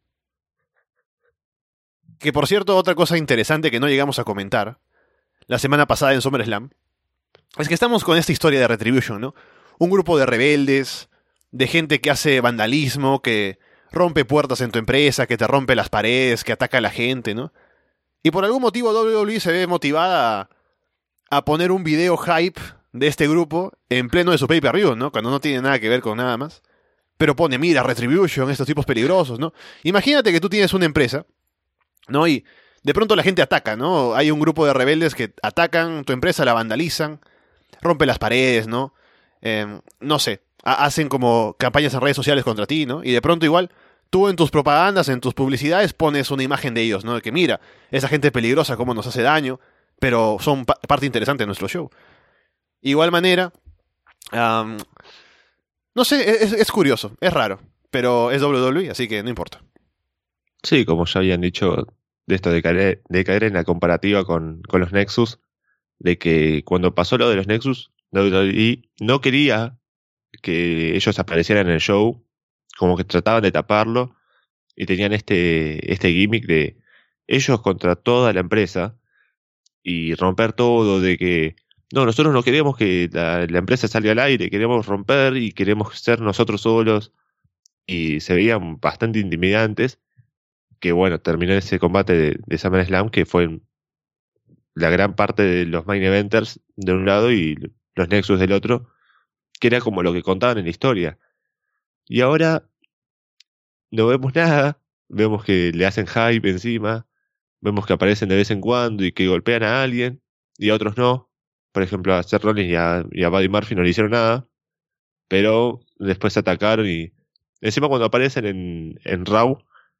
Que por cierto, otra cosa interesante que no llegamos a comentar la semana pasada en SummerSlam es que estamos con esta historia de Retribution, ¿no? Un grupo de rebeldes, de gente que hace vandalismo, que rompe puertas en tu empresa, que te rompe las paredes, que ataca a la gente, ¿no? Y por algún motivo doble u doble u E se ve motivada a, a poner un video hype de este grupo en pleno de su pay-per-view, ¿no? Cuando no tiene nada que ver con nada más. Pero pone, mira, Retribution, estos tipos peligrosos, ¿no? Imagínate que tú tienes una empresa, ¿no? Y de pronto la gente ataca, ¿no? Hay un grupo de rebeldes que atacan tu empresa, la vandalizan, rompen las paredes, ¿no? Eh, no sé, ha- hacen como campañas en redes sociales contra ti, ¿no? Y de pronto igual, tú en tus propagandas, en tus publicidades, pones una imagen de ellos, ¿no? De que mira, esa gente peligrosa, cómo nos hace daño, pero son pa- parte interesante de nuestro show. Igual manera, um, no sé, es, es curioso, es raro, pero es doble u doble u E, así que no importa. Sí, como ya habían dicho, de esto de caer, de caer en la comparativa con, con los Nexus, de que cuando pasó lo de los Nexus, doble u doble u E no quería que ellos aparecieran en el show, como que trataban de taparlo, y tenían este, este gimmick de ellos contra toda la empresa, y romper todo, de que no, nosotros no queremos que la, la empresa salga al aire, queremos romper y queremos ser nosotros solos, y se veían bastante intimidantes, que bueno, terminó ese combate de, de SummerSlam, que fue la gran parte de los main eventers de un lado y los Nexus del otro, que era como lo que contaban en la historia. Y ahora no vemos nada, vemos que le hacen hype encima, vemos que aparecen de vez en cuando y que golpean a alguien, y a otros no. Por ejemplo, a Seth Rollins y a, y a Buddy Murphy no le hicieron nada, pero después se atacaron y encima cuando aparecen en, en Raw,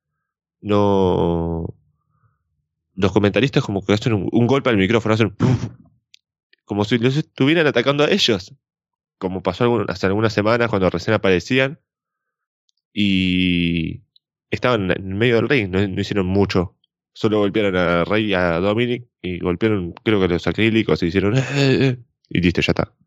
no... Los comentaristas como que hacen un, un golpe al micrófono, hacen ¡puf! Como si los estuvieran atacando a ellos. como pasó algún- hace algunas semanas cuando recién aparecían, y estaban en medio del ring, no, no hicieron mucho. Solo golpearon a Rey y a Dominic, y golpearon, creo que los acrílicos, y hicieron... "Eh, eh, eh", y listo, ya está.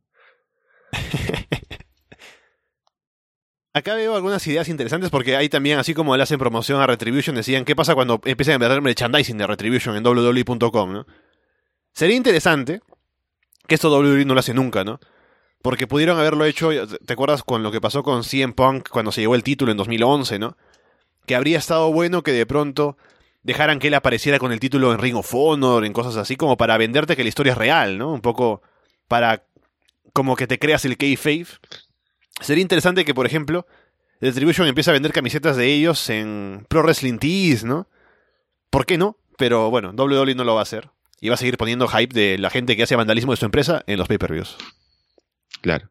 Acá veo algunas ideas interesantes porque hay también, así como le hacen promoción a Retribution, decían qué pasa cuando empiezan a vender merchandising de Retribution en doble u doble u e punto com, ¿no? Sería interesante, que esto doble u doble u e no lo hace nunca, ¿no? Porque pudieron haberlo hecho, ¿te acuerdas con lo que pasó con C M Punk cuando se llevó el título en dos mil once, ¿no? Que habría estado bueno que de pronto dejaran que él apareciera con el título en Ring of Honor, en cosas así, como para venderte que la historia es real, ¿no? Un poco para como que te creas el kayfabe. Sería interesante que, por ejemplo, Retribution empiece a vender camisetas de ellos en Pro Wrestling Tees, ¿no? ¿Por qué no? Pero bueno, doble u doble u E no lo va a hacer. Y va a seguir poniendo hype de la gente que hace vandalismo de su empresa en los pay-per-views. Claro.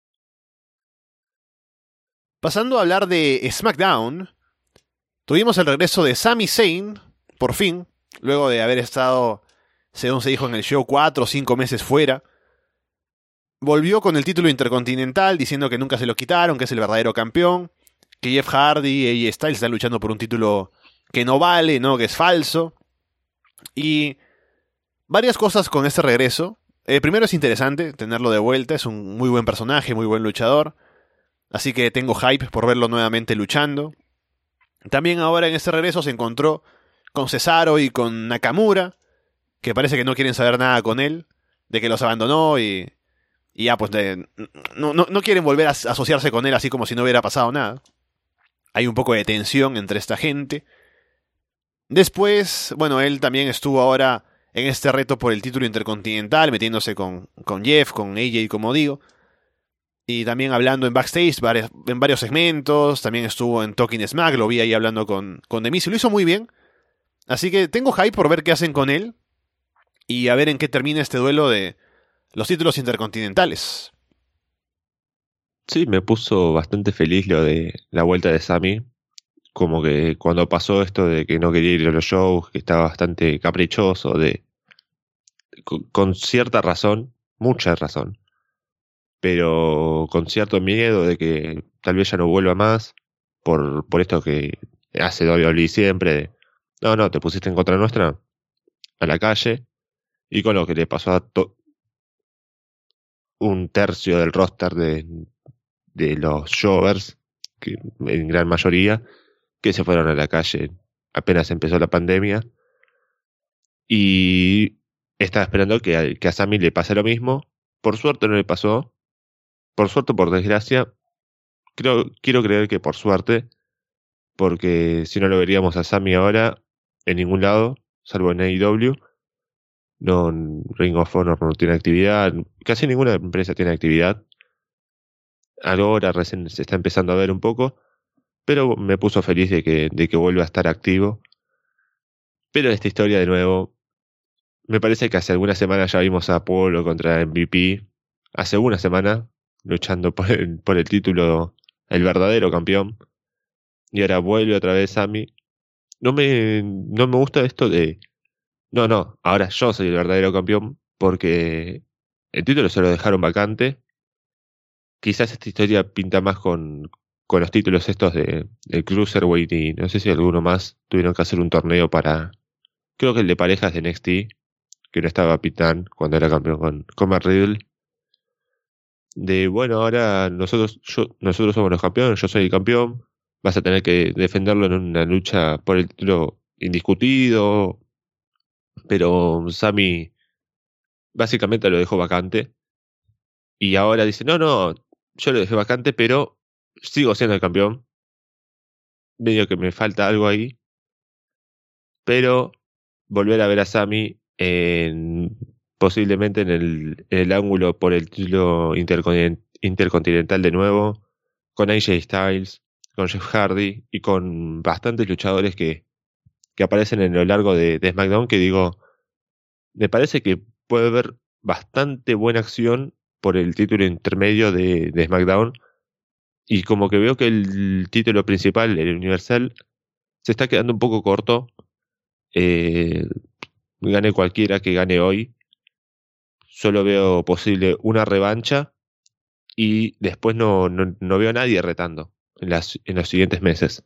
Pasando a hablar de SmackDown, tuvimos el regreso de Sami Zayn, por fin, luego de haber estado, según se dijo en el show, cuatro o cinco meses fuera. Volvió con el título intercontinental, diciendo que nunca se lo quitaron, que es el verdadero campeón, que Jeff Hardy y A J Styles están luchando por un título que no vale, ¿no? Que es falso. Y varias cosas con este regreso. Eh, primero es interesante tenerlo de vuelta, es un muy buen personaje, muy buen luchador. Así que tengo hype por verlo nuevamente luchando. También ahora en este regreso se encontró con Cesaro y con Nakamura, que parece que no quieren saber nada con él, de que los abandonó y, y ya pues de, no, no, no quieren volver a asociarse con él así como si no hubiera pasado nada. Hay un poco de tensión entre esta gente. Después, bueno, él también estuvo ahora en este reto por el título intercontinental, metiéndose con, con Jeff, con A J, como digo. Y también hablando en backstage, varios, en varios segmentos. También estuvo en Talking Smack, lo vi ahí hablando con, con The Miz y lo hizo muy bien. Así que tengo hype por ver qué hacen con él. Y a ver en qué termina este duelo de los títulos intercontinentales. Sí, me puso bastante feliz lo de la vuelta de Sami. Como que cuando pasó esto de que no quería ir a los shows, que estaba bastante caprichoso, de con, con cierta razón, mucha razón, pero con cierto miedo de que tal vez ya no vuelva más, por, por esto que hace doble u doble u E siempre, de, no, no, te pusiste en contra nuestra, a la calle, y con lo que le pasó a to- un tercio del roster de, de los Jovers, que en gran mayoría, que se fueron a la calle apenas empezó la pandemia, y estaba esperando que a, que a Sami le pase lo mismo. Por suerte no le pasó, por suerte o por desgracia, creo, quiero creer que por suerte, porque si no lo veríamos a Sami ahora en ningún lado, salvo en A E W. No, en Ring of Honor no tiene actividad, casi ninguna empresa tiene actividad. Ahora recién se está empezando a ver un poco, pero me puso feliz de que, de que vuelva a estar activo. Pero esta historia de nuevo, me parece que hace algunas semanas ya vimos a Apollo contra M V P, hace una semana, luchando por el, por el título, el verdadero campeón, y ahora vuelve otra vez Sami. No me, no me gusta esto de, no, no, ahora yo soy el verdadero campeón, porque el título se lo dejaron vacante. Quizás esta historia pinta más con, con los títulos estos de, de Cruiserweight, y no sé si alguno más tuvieron que hacer un torneo para, creo que el de parejas de N X T, que no estaba Pitán cuando era campeón con, con Matt Riddle. De bueno, ahora nosotros, yo, nosotros somos los campeones, yo soy el campeón, vas a tener que defenderlo en una lucha por el título indiscutido, pero Sami básicamente lo dejó vacante, y ahora dice, no, no, yo lo dejé vacante, pero sigo siendo el campeón, medio que me falta algo ahí, pero volver a ver a Sami en, posiblemente en el, en el ángulo por el título intercontin- intercontinental de nuevo, con A J Styles, con Jeff Hardy y con bastantes luchadores que, que aparecen en lo largo de, de SmackDown, que digo, me parece que puede haber bastante buena acción por el título intermedio de, de SmackDown, y como que veo que el título principal, el Universal, se está quedando un poco corto. Eh, Gane cualquiera que gane hoy, solo veo posible una revancha y después no, no, no veo a nadie retando en, las, en los siguientes meses.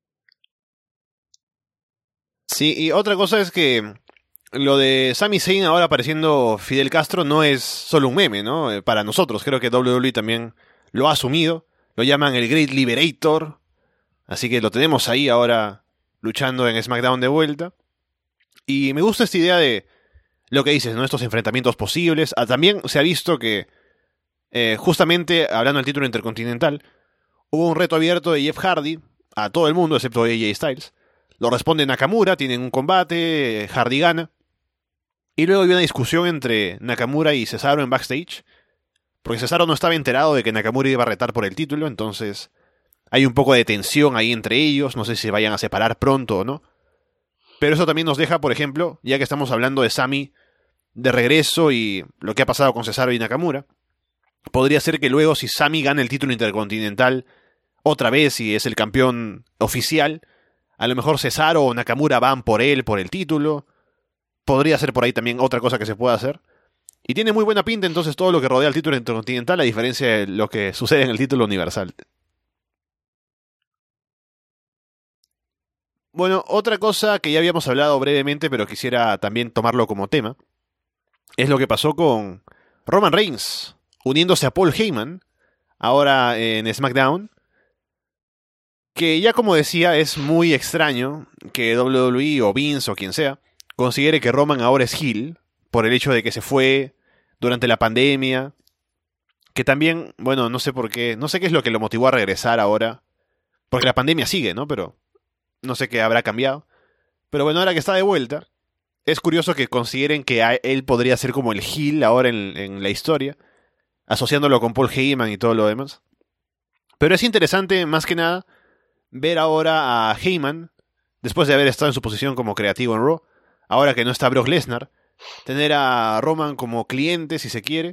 Sí, y otra cosa es que lo de Sami Zayn ahora apareciendo Fidel Castro no es solo un meme, ¿no? Eh, Para nosotros, creo que W W E también lo ha asumido. Lo llaman el Great Liberator. Así que lo tenemos ahí ahora luchando en SmackDown de vuelta. Y me gusta esta idea de lo que dices, ¿no? Estos enfrentamientos posibles. Ah, también se ha visto que, eh, justamente hablando del título intercontinental, hubo un reto abierto de Jeff Hardy a todo el mundo, excepto A J Styles. Lo responde Nakamura, tienen un combate, Hardy gana. Y luego había una discusión entre Nakamura y Cesaro en backstage, porque Cesaro no estaba enterado de que Nakamura iba a retar por el título, entonces hay un poco de tensión ahí entre ellos, no sé si se vayan a separar pronto o no. Pero eso también nos deja, por ejemplo, ya que estamos hablando de Sami de regreso y lo que ha pasado con Cesaro y Nakamura, podría ser que luego si Sami gana el título intercontinental otra vez y es el campeón oficial, a lo mejor Cesaro o Nakamura van por él, por el título. Podría ser por ahí también otra cosa que se pueda hacer. Y tiene muy buena pinta entonces todo lo que rodea el título intercontinental, a diferencia de lo que sucede en el título universal. Bueno, otra cosa que ya habíamos hablado brevemente, pero quisiera también tomarlo como tema, es lo que pasó con Roman Reigns, uniéndose a Paul Heyman, ahora en SmackDown, que ya como decía, es muy extraño que W W E o Vince o quien sea considere que Roman ahora es heel, por el hecho de que se fue durante la pandemia, que también, bueno, no sé por qué, no sé qué es lo que lo motivó a regresar ahora, porque la pandemia sigue, ¿no? Pero no sé qué habrá cambiado. Pero bueno, ahora que está de vuelta, es curioso que consideren que a él podría ser como el heel ahora en, en la historia, asociándolo con Paul Heyman y todo lo demás. Pero es interesante, más que nada, ver ahora a Heyman, después de haber estado en su posición como creativo en Raw, ahora que no está Brock Lesnar, tener a Roman como cliente, si se quiere.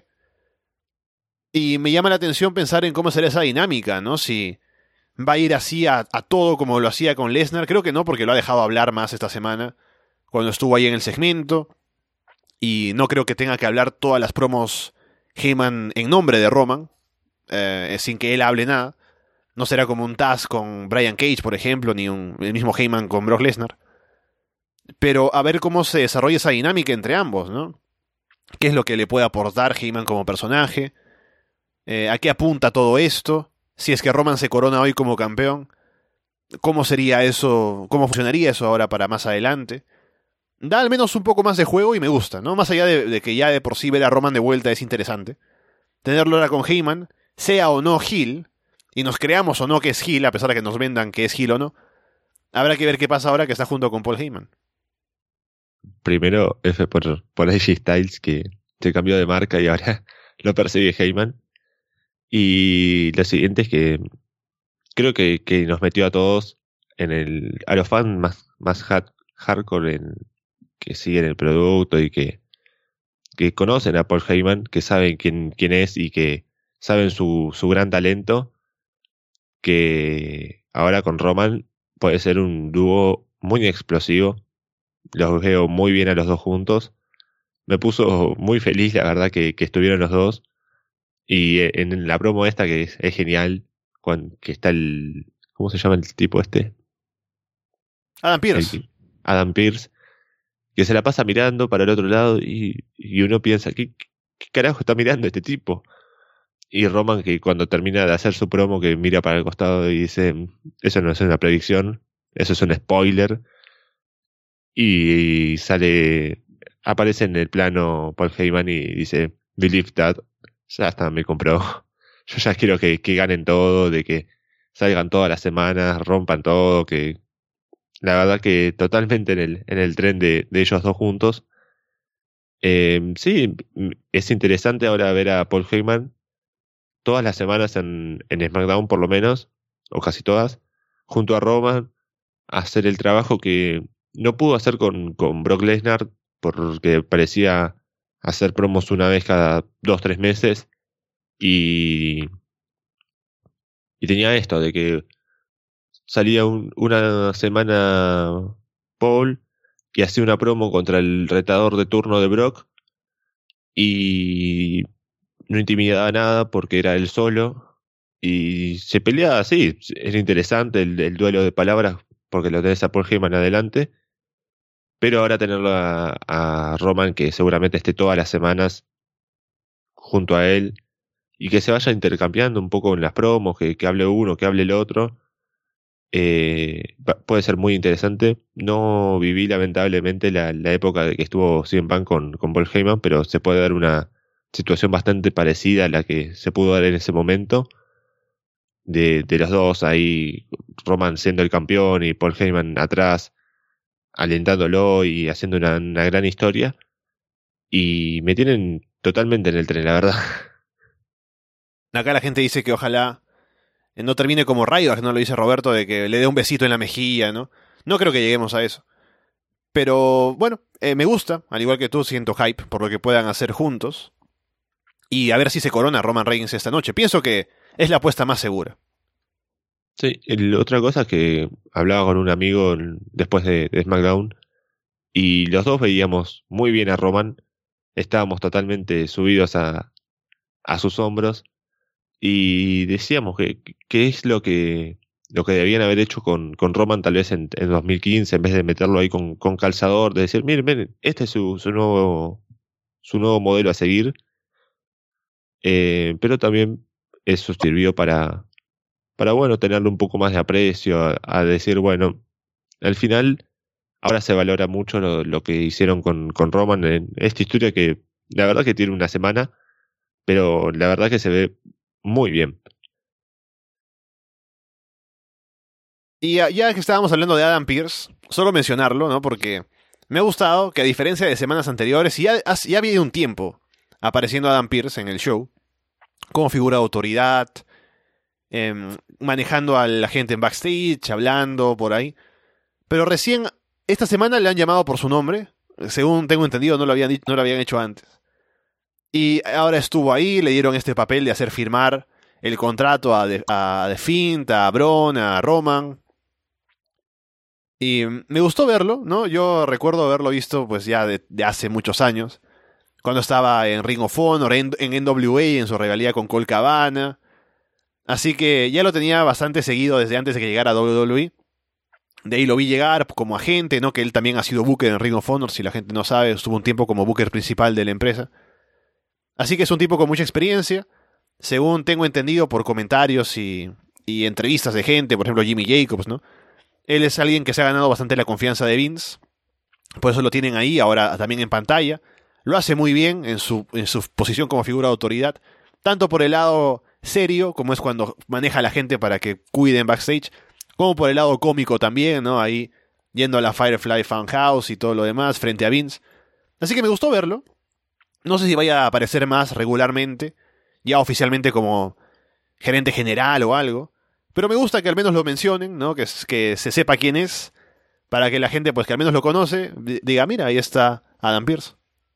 Y me llama la atención pensar en cómo será esa dinámica, ¿no? Si va a ir así a, a todo como lo hacía con Lesnar. Creo que no, porque lo ha dejado hablar más esta semana, cuando estuvo ahí en el segmento. Y no creo que tenga que hablar todas las promos Heyman en nombre de Roman, eh, sin que él hable nada. No será como un Taz con Brian Cage, por ejemplo, ni un, el mismo Heyman con Brock Lesnar. Pero a ver cómo se desarrolla esa dinámica entre ambos, ¿no? ¿Qué es lo que le puede aportar Heyman como personaje? Eh, ¿A qué apunta todo esto? Si es que Roman se corona hoy como campeón, ¿cómo sería eso? ¿Cómo funcionaría eso ahora para más adelante? Da al menos un poco más de juego y me gusta, ¿no? Más allá de, de que ya de por sí ver a Roman de vuelta es interesante. Tenerlo ahora con Heyman, sea o no heel, y nos creamos o no que es heel, a pesar de que nos vendan que es heel o no, habrá que ver qué pasa ahora que está junto con Paul Heyman. Primero, F por, por A J Styles, que se cambió de marca y ahora lo persigue Heyman. Y lo siguiente es que creo que, que nos metió a todos en el, a los fans más, más hard, hardcore en, que siguen el producto y que, que conocen a Paul Heyman, que saben quién, quién es y que saben su, su gran talento, que ahora con Roman puede ser un dúo muy explosivo. Los veo muy bien a los dos juntos. Me puso muy feliz, la verdad, que, que estuvieron los dos. Y en la promo esta, que es, es genial, cuando, que está el... ¿Cómo se llama el tipo este? Adam Pearce. El, Adam Pearce, que se la pasa mirando para el otro lado y, y uno piensa, ¿qué, ¿qué carajo está mirando este tipo? Y Roman, que cuando termina de hacer su promo, que mira para el costado y dice, eso no es una predicción, eso es un spoiler. Y, y sale, aparece en el plano Paul Heyman y dice, believe that. Ya está, me compró. Yo ya quiero que, que ganen todo, de que salgan todas las semanas, rompan todo, que la verdad que totalmente en el, en el tren de, de ellos dos juntos. Eh, sí, es interesante ahora ver a Paul Heyman todas las semanas en, en SmackDown por lo menos, o casi todas, junto a Roman, a hacer el trabajo que no pudo hacer con, con Brock Lesnar, porque parecía hacer promos una vez cada dos, tres meses, y, y tenía esto de que salía un, una semana Paul y hacía una promo contra el retador de turno de Brock, y no intimidaba nada porque era él solo y se peleaba así. Era interesante el, el duelo de palabras porque lo tenés a Paul Heyman adelante, pero ahora tenerlo a, a Roman que seguramente esté todas las semanas junto a él y que se vaya intercambiando un poco en las promos, que, que hable uno, que hable el otro, eh, va- puede ser muy interesante. No viví lamentablemente la, la época de que estuvo C M Punk con, con Paul Heyman, pero se puede dar una situación bastante parecida a la que se pudo dar en ese momento, de, de los dos ahí, Roman siendo el campeón y Paul Heyman atrás, alentándolo y haciendo una, una gran historia. Y me tienen totalmente en el tren, la verdad. Acá la gente dice que ojalá no termine como Ryback, ¿no? Lo dice Roberto, de que le dé un besito en la mejilla, ¿no? No creo que lleguemos a eso. Pero bueno, eh, me gusta, al igual que tú, siento hype por lo que puedan hacer juntos. Y a ver si se corona Roman Reigns esta noche. Pienso que es la apuesta más segura. Sí, el- otra cosa es que hablaba con un amigo en- después de, de SmackDown y los dos veíamos muy bien a Roman, estábamos totalmente subidos a, a sus hombros y decíamos que, que es lo que, lo que debían haber hecho con, con Roman tal vez en, en dos mil quince en vez de meterlo ahí con, con calzador, de decir, miren, miren, este es su, su nuevo, su nuevo modelo a seguir, eh, pero también eso sirvió para, para, bueno, tenerle un poco más de aprecio, a, a decir, bueno, al final ahora se valora mucho lo, lo que hicieron con, con Roman en esta historia que la verdad que tiene una semana, pero la verdad que se ve muy bien. Y ya, ya que estábamos hablando de Adam Pearce, solo mencionarlo, ¿no? Porque me ha gustado que a diferencia de semanas anteriores, y ya, has- ya había un tiempo apareciendo Adam Pearce en el show, como figura de autoridad, em, manejando a la gente en backstage, hablando por ahí. Pero recién, esta semana le han llamado por su nombre. Según tengo entendido, no lo habían, di- no lo habían hecho antes. Y ahora estuvo ahí, le dieron este papel de hacer firmar el contrato a The, a The Fiend, a Braun, a Roman. Y mm, me gustó verlo, ¿no? Yo recuerdo haberlo visto pues ya de, de hace muchos años. Cuando estaba en Ring of Honor, en, en N W A, en su rivalidad con Colt Cabana. Así que ya lo tenía bastante seguido desde antes de que llegara a W W E. De ahí lo vi llegar como agente, ¿no? Que él también ha sido booker en Ring of Honor, si la gente no sabe, estuvo un tiempo como booker principal de la empresa. Así que es un tipo con mucha experiencia, según tengo entendido por comentarios y, y entrevistas de gente, por ejemplo Jimmy Jacobs, ¿no? Él es alguien que se ha ganado bastante la confianza de Vince, por eso lo tienen ahí, ahora también en pantalla. Lo hace muy bien en su, en su posición como figura de autoridad, tanto por el lado serio, como es cuando maneja a la gente para que cuiden backstage, como por el lado cómico también, ¿no? Ahí yendo a la Firefly Funhouse y todo lo demás frente a Vince. Así que me gustó verlo. No sé si vaya a aparecer más regularmente, ya oficialmente como gerente general o algo, pero me gusta que al menos lo mencionen, ¿no? Que, s- que se sepa quién es, para que la gente, pues que al menos lo conoce, di- diga, mira, ahí está Adam Pearce.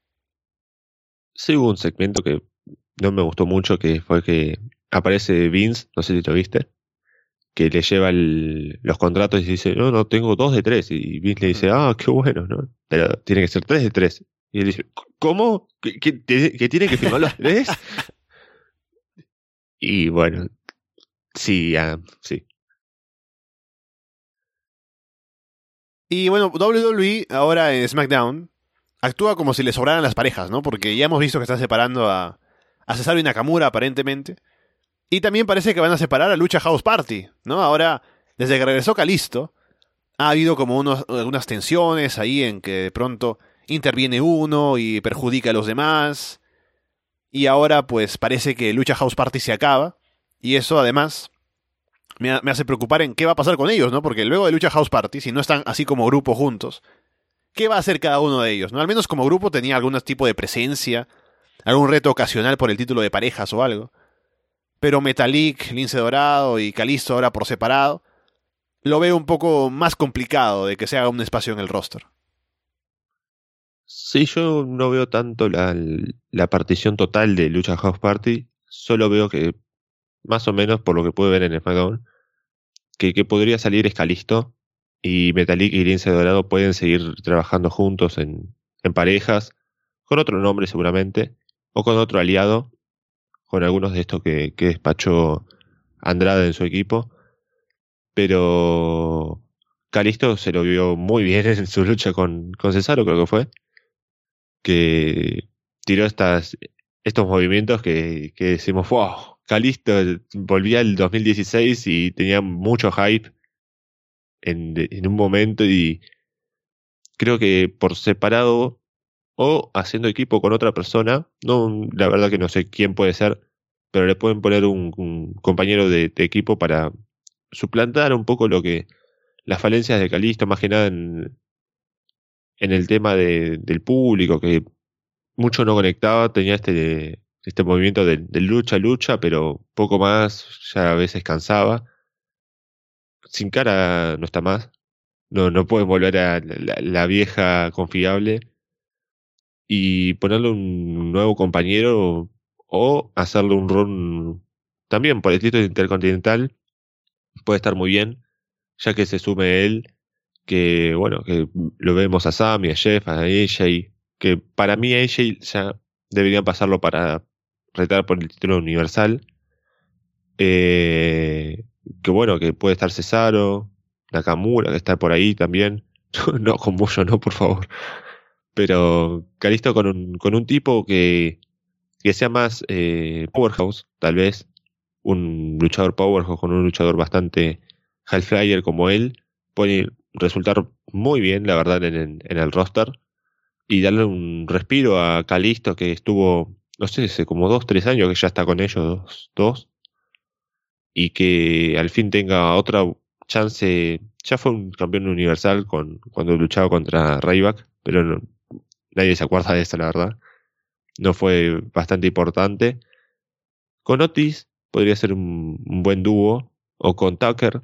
Sí hubo un segmento que no me gustó mucho, que fue que aparece Vince, no sé si lo viste, que le lleva el- los contratos y dice, no, no, tengo dos de tres. Y Vince le dice, Mm. ah, qué bueno, ¿no? Pero tiene que ser tres de tres. Y él dice, ¿cómo? ¿Que, que, te- que tiene que firmar los tres? Y bueno, sí, ah, sí. Y bueno, W W E ahora en SmackDown actúa como si le sobraran las parejas, ¿no? Porque ya hemos visto que están separando a, a Cesaro y Nakamura aparentemente. Y también parece que van a separar a Lucha House Party, ¿no? Ahora, desde que regresó Kalisto, ha habido como unos, algunas tensiones ahí en que de pronto interviene uno y perjudica a los demás. Y ahora pues parece que Lucha House Party se acaba. Y eso además me, ha- me hace preocupar en qué va a pasar con ellos, ¿no? Porque luego de Lucha House Party, si no están así como grupo juntos, ¿qué va a hacer cada uno de ellos? ¿No? Al menos como grupo tenía algún tipo de presencia, algún reto ocasional por el título de parejas o algo. Pero Metalik, Lince Dorado y Kalisto ahora por separado, lo veo un poco más complicado de que se haga un espacio en el roster. Sí, yo no veo tanto la, la partición total de Lucha House Party, solo veo que, más o menos por lo que pude ver en SmackDown, que, que podría salir es Kalisto y Metalik y Lince Dorado pueden seguir trabajando juntos en, en parejas, con otro nombre seguramente, o con otro aliado, con algunos de estos que, que despachó Andrade en su equipo. Pero Kalisto se lo vio muy bien en su lucha con, con Cesaro, creo que fue. Que tiró estas, estos movimientos que, que decimos, wow, Kalisto volvía el dos mil dieciséis y tenía mucho hype en, en un momento, y creo que por separado o haciendo equipo con otra persona, no, la verdad que no sé quién puede ser, pero le pueden poner un, un compañero de, de equipo para suplantar un poco lo que las falencias de Kalisto, más que nada en, en el tema de, del público, que mucho no conectaba, tenía este, este movimiento de, de lucha, lucha, pero poco más, ya a veces cansaba. Sin cara no está más, no, no pueden volver a la, la vieja confiable y ponerle un nuevo compañero o hacerle un run también por el título intercontinental, puede estar muy bien, ya que se sume él, que bueno, que lo vemos a Sami, a Jeff, a A J, que para mí A J ya deberían pasarlo para retar por el título universal. Eh, que bueno, que puede estar Cesaro, Nakamura, que está por ahí también. No, con Moyo no, por favor. Pero Kalisto con un, con un tipo que, que sea más eh, powerhouse, tal vez. Un luchador powerhouse con un luchador bastante high flyer como él, puede resultar muy bien, la verdad, en, en, en el roster. Y darle un respiro a Kalisto, que estuvo, no sé, hace como dos, tres años que ya está con ellos, dos, dos. Y que al fin tenga otra chance. Ya fue un campeón universal con, cuando luchaba contra Ryback, pero no, nadie se acuerda de eso, la verdad. No fue bastante importante. Con Otis podría ser un, un buen dúo, o con Tucker,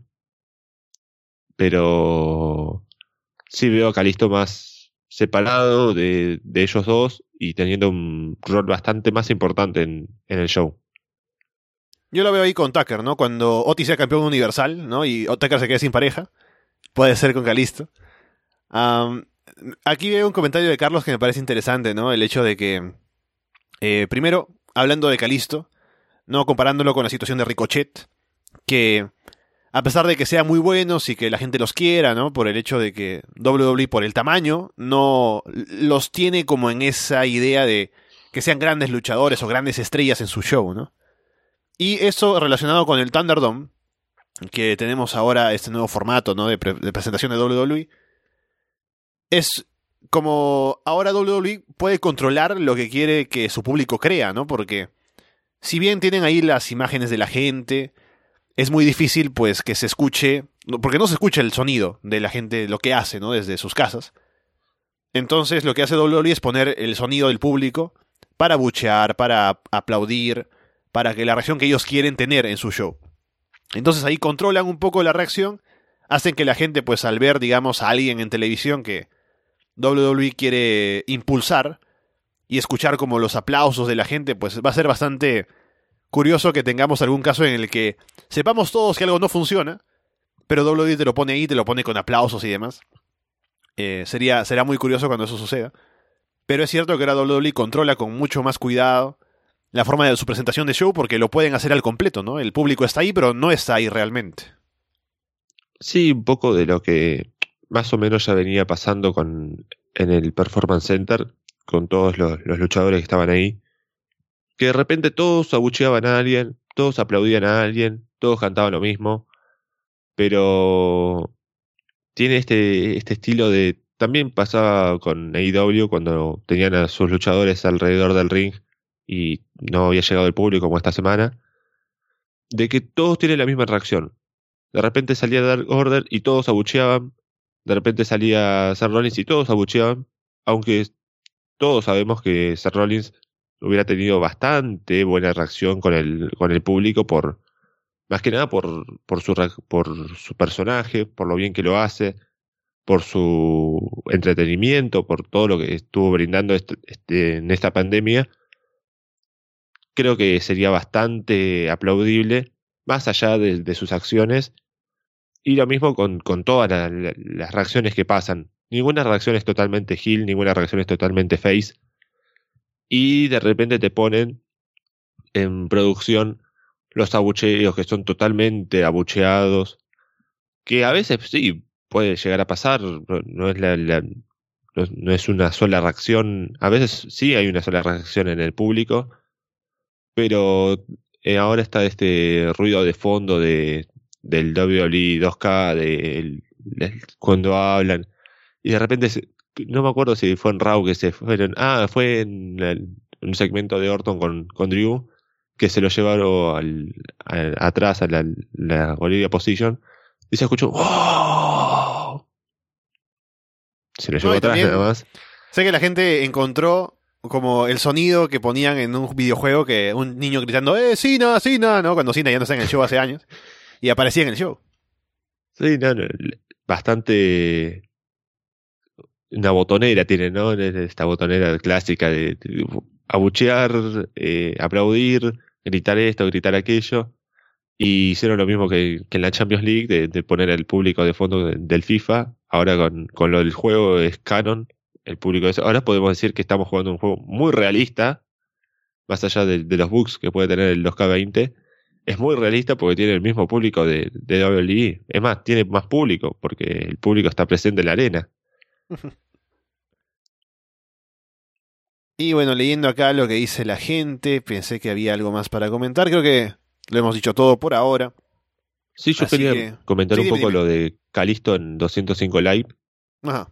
pero sí veo a Kalisto más separado de, de ellos dos y teniendo un rol bastante más importante en, en el show. Yo lo veo ahí con Tucker, ¿no? Cuando Otis sea campeón universal, ¿no? Y Tucker se quede sin pareja, puede ser con Kalisto. Um, aquí veo un comentario de Carlos que me parece interesante, ¿no? El hecho de que, eh, primero, hablando de Kalisto, ¿no? Comparándolo con la situación de Ricochet, que a pesar de que sean muy buenos y que la gente los quiera, ¿no? Por el hecho de que doble u doble u E, por el tamaño, no los tiene como en esa idea de que sean grandes luchadores o grandes estrellas en su show, ¿no? Y eso relacionado con el Thunderdome, que tenemos ahora este nuevo formato, ¿no? de, pre- de presentación de doble u doble u E, es como ahora doble u doble u E puede controlar lo que quiere que su público crea, ¿no? Porque si bien tienen ahí las imágenes de la gente, es muy difícil pues que se escuche, porque no se escucha el sonido de la gente, lo que hace, ¿no? Desde sus casas. Entonces lo que hace doble u doble u E es poner el sonido del público para buchear, para aplaudir, para que la reacción que ellos quieren tener en su show. Entonces ahí controlan un poco la reacción, hacen que la gente pues al ver digamos a alguien en televisión que doble u doble u E quiere impulsar y escuchar como los aplausos de la gente, pues va a ser bastante curioso que tengamos algún caso en el que sepamos todos que algo no funciona, pero doble u doble u E te lo pone ahí, te lo pone con aplausos y demás. Eh, sería, será muy curioso cuando eso suceda. Pero es cierto que ahora doble u doble u E controla con mucho más cuidado la forma de su presentación de show porque lo pueden hacer al completo, ¿no? El público está ahí, pero no está ahí realmente. Sí, un poco de lo que más o menos ya venía pasando con en el Performance Center, con todos los, los luchadores que estaban ahí, que de repente todos abucheaban a alguien, todos aplaudían a alguien, todos cantaban lo mismo, pero tiene este, este estilo de... También pasaba con A E W cuando tenían a sus luchadores alrededor del ring y no había llegado el público como esta semana, de que todos tienen la misma reacción. De repente salía Dark Order y todos abucheaban, de repente salía Seth Rollins y todos abucheaban, aunque todos sabemos que Seth Rollins hubiera tenido bastante buena reacción con el, con el público, por más que nada por, por, su, por su personaje, por lo bien que lo hace, por su entretenimiento, por todo lo que estuvo brindando este, este, en esta pandemia. Creo que sería bastante aplaudible, más allá de, de sus acciones, y lo mismo con, con todas la, la, las reacciones que pasan. Ninguna reacción es totalmente heel, ninguna reacción es totalmente face, y de repente te ponen en producción, los abucheos que son totalmente abucheados, que a veces sí puede llegar a pasar, no, no es la, la- no, no es una sola reacción, a veces sí hay una sola reacción en el público, pero eh, ahora está este ruido de fondo de del W W E dos K, de el- el- cuando hablan, y de repente, se- no me acuerdo si fue en Raw que se fueron, ah, fue en el- un segmento de Orton con, con Drew, que se lo llevaron al, al- atrás a la, la Olivia Position, y se escuchó, ¡oh! Se lo No, llevó y atrás nada también más. sé que la gente encontró como el sonido que ponían en un videojuego, que un niño gritando, ¡eh, Cena, Cena! ¿No? Cuando Cena ya no está en el show hace años. Y aparecía en el show. Sí, no, no, bastante una botonera tiene, ¿no? Esta botonera clásica de, de abuchear, eh, aplaudir, gritar esto, gritar aquello. Y hicieron lo mismo que, que en la Champions League, de, de poner el público de fondo de- del FIFA. Ahora con, con lo del juego es canon, el público es. Ahora podemos decir que estamos jugando un juego muy realista, más allá de, de los bugs que puede tener el dos K veinte. Es muy realista porque tiene el mismo público de, de W W E. Es más, tiene más público porque el público está presente en la arena. Y bueno, leyendo acá lo que dice la gente, pensé que había algo más para comentar. Creo que lo hemos dicho todo por ahora. Sí, yo Así quería que... comentar Sí, un dime, poco dime. lo de Calisto en doscientos cinco Live, Ajá.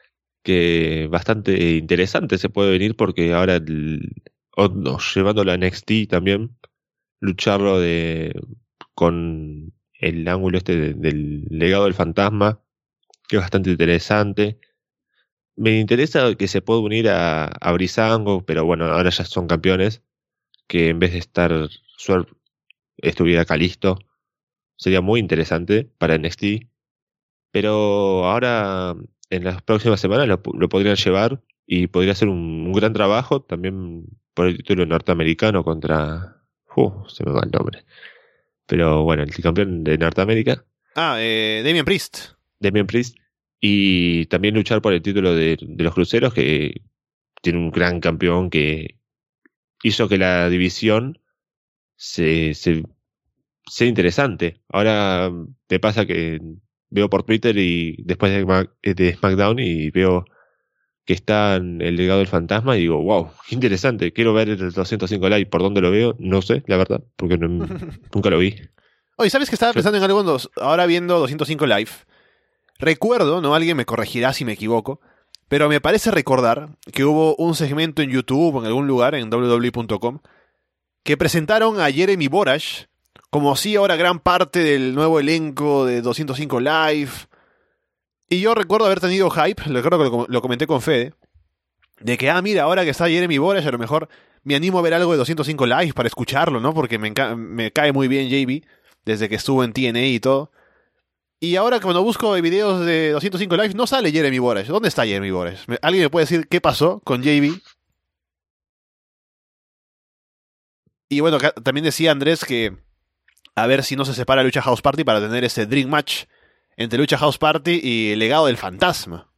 que bastante interesante se puede venir porque ahora, el- o no, llevándolo a N X T también, lucharlo de con el ángulo este de- del legado del fantasma, que es bastante interesante. Me interesa que se pueda unir a, a Breezango, pero bueno, ahora ya son campeones, que en vez de estar Swerve estuviera Calisto. Sería muy interesante para N X T. Pero ahora, en las próximas semanas, lo, lo podrían llevar y podría ser un, un gran trabajo también por el título norteamericano contra... Uh, se me va el nombre. Pero bueno, el campeón de Norteamérica, Ah, eh, Damian Priest. Damian Priest. Y también luchar por el título de, de los cruceros, que tiene un gran campeón que hizo que la división se, se sea interesante. Ahora me pasa que veo por Twitter y después de, Mac- de SmackDown y veo que está en el legado del fantasma y digo, wow, qué interesante, quiero ver el doscientos cinco Live. ¿Por dónde lo veo? No sé, la verdad, porque no- nunca lo vi. Oye, ¿sabes que estaba Yo- pensando en algo dos- ahora viendo doscientos cinco Live? Recuerdo, ¿no? Alguien me corregirá si me equivoco, pero me parece recordar que hubo un segmento en YouTube o en algún lugar, en w w e punto com, que presentaron a Jeremy Borash como si ahora gran parte del nuevo elenco de doscientos cinco Live. Y yo recuerdo haber tenido hype, recuerdo que lo, lo comenté con Fede, de que, ah, mira, ahora que está Jeremy Borash, a lo mejor me animo a ver algo de doscientos cinco Live para escucharlo, ¿no? Porque me, enca- me cae muy bien J B, desde que estuvo en T N A y todo. Y ahora cuando busco videos de doscientos cinco Live, no sale Jeremy Borash. ¿Dónde está Jeremy Borash? ¿Me- ¿Alguien me puede decir qué pasó con J B? Y bueno, acá también decía Andrés que a ver si no se separa Lucha House Party para tener ese Dream Match entre Lucha House Party y el legado del fantasma.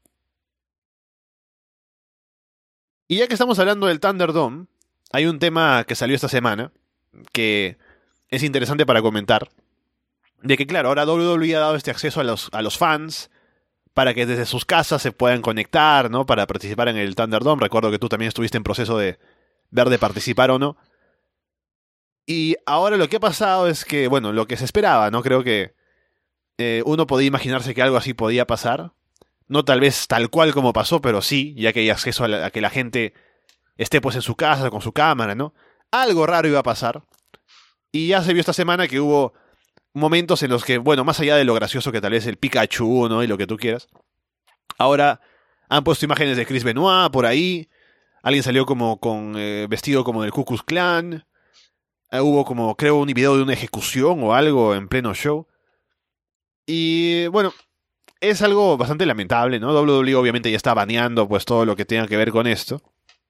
Y ya que estamos hablando del Thunderdome, hay un tema que salió esta semana que es interesante para comentar. De que claro, ahora W W E ha dado este acceso a los, a los fans para que desde sus casas se puedan conectar, ¿no? Para participar en el Thunderdome. Recuerdo que tú también estuviste en proceso de ver de participar o no. Y ahora lo que ha pasado es que, bueno, lo que se esperaba, ¿no? Creo que eh, uno podía imaginarse que algo así podía pasar. No tal vez tal cual como pasó, pero sí, ya que hay acceso a, la- a que la gente esté pues en su casa con su cámara, ¿no? Algo raro iba a pasar. Y ya se vio esta semana que hubo momentos en los que, bueno, más allá de lo gracioso que tal vez el Pikachu, ¿no? Y lo que tú quieras. Ahora han puesto imágenes de Chris Benoit por ahí. Alguien salió como con eh, vestido como del Ku Klux Klan. Eh, hubo como, creo, un video de una ejecución o algo en pleno show. Y bueno, es algo bastante lamentable, ¿no? W W E obviamente ya está baneando pues todo lo que tenga que ver con esto.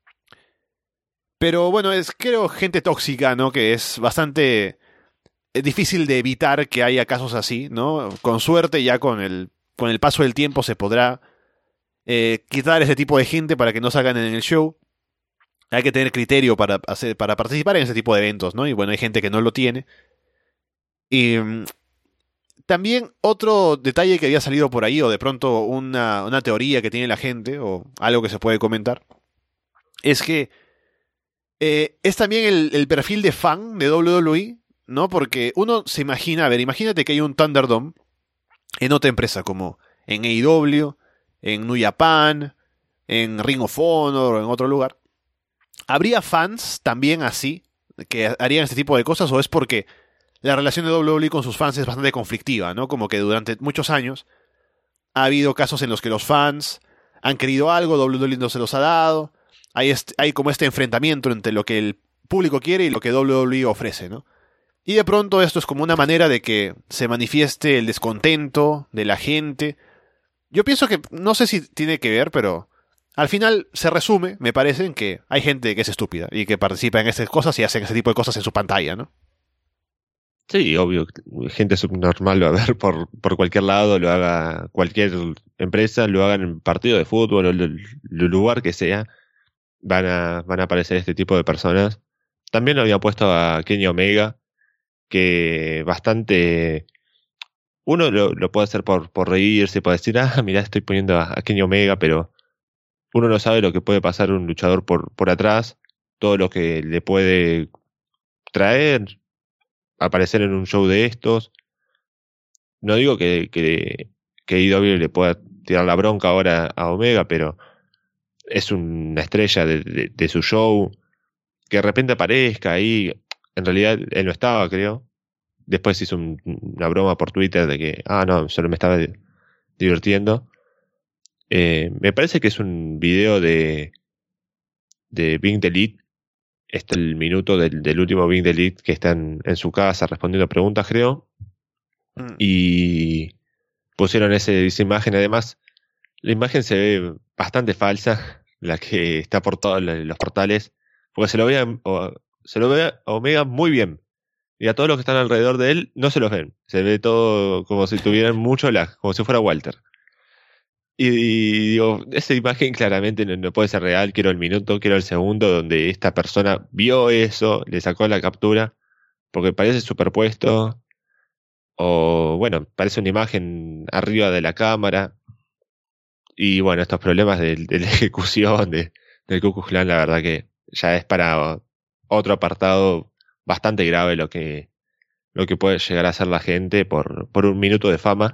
Pero bueno, es creo gente tóxica, ¿no? Que es bastante eh, difícil de evitar que haya casos así, ¿no? Con suerte ya con el, con el paso del tiempo se podrá eh, quitar ese tipo de gente para que no salgan en el show. hay que tener criterio para, hacer, para participar en ese tipo de eventos, ¿no? Y bueno, hay gente que no lo tiene. Y mm, también otro detalle que había salido por ahí, o de pronto una, una teoría que tiene la gente, o algo que se puede comentar, es que eh, es también el, el perfil de fan de W W E, ¿no? Porque uno se imagina, a ver, imagínate que hay un Thunderdome en otra empresa, como en A E W, en New Japan, en Ring of Honor o en otro lugar. ¿Habría fans también así que harían este tipo de cosas, o es porque la relación de W W E con sus fans es bastante conflictiva, ¿no? Como que durante muchos años ha habido casos en los que los fans han querido algo, W W E no se los ha dado. Hay, este, hay como este enfrentamiento entre lo que el público quiere y lo que W W E ofrece, ¿no? Y de pronto esto es como una manera de que se manifieste el descontento de la gente. Yo pienso que, no sé si tiene que ver, pero al final se resume, me parece, en que hay gente que es estúpida y que participa en estas cosas y hacen ese tipo de cosas en su pantalla, ¿no? Sí, obvio, gente subnormal lo va a ver por, por cualquier lado, lo haga cualquier empresa, lo haga en partido de fútbol o el, el lugar que sea, van a, van a aparecer este tipo de personas. También lo había puesto a Kenny Omega, que bastante... Uno lo, lo puede hacer por, por reírse, puede decir, ah, mirá, estoy poniendo a, a Kenny Omega, pero uno no sabe lo que puede pasar un luchador por, por atrás, todo lo que le puede traer, aparecer en un show de estos. No digo que, que, que A E W le pueda tirar la bronca ahora a Omega, pero es una estrella de, de, de su show, que de repente aparezca ahí. En realidad él no estaba, creo. Después hizo un, una broma por Twitter de que, ah, no, solo me estaba divirtiendo. Eh, me parece que es un video de, de Bing Delete. Este es el minuto del, del último Bing Delete que está en, en su casa respondiendo preguntas, creo. Mm. Y pusieron ese, esa imagen. Además, la imagen se ve bastante falsa, la que está por todos los portales, porque se lo ve a, se lo ve a Omega muy bien. Y a todos los que están alrededor de él no se los ven. Se ve todo como si tuvieran mucho lag, como si fuera Walter. Y, y digo, esa imagen claramente no, no puede ser real. Quiero el minuto, quiero el segundo donde esta persona vio eso, le sacó la captura, porque parece superpuesto. O bueno, parece una imagen arriba de la cámara. Y bueno, estos problemas de, de la ejecución de, del Ku Klux Klan, la verdad que ya es para otro apartado bastante grave lo que, lo que puede llegar a hacer la gente por, por un minuto de fama.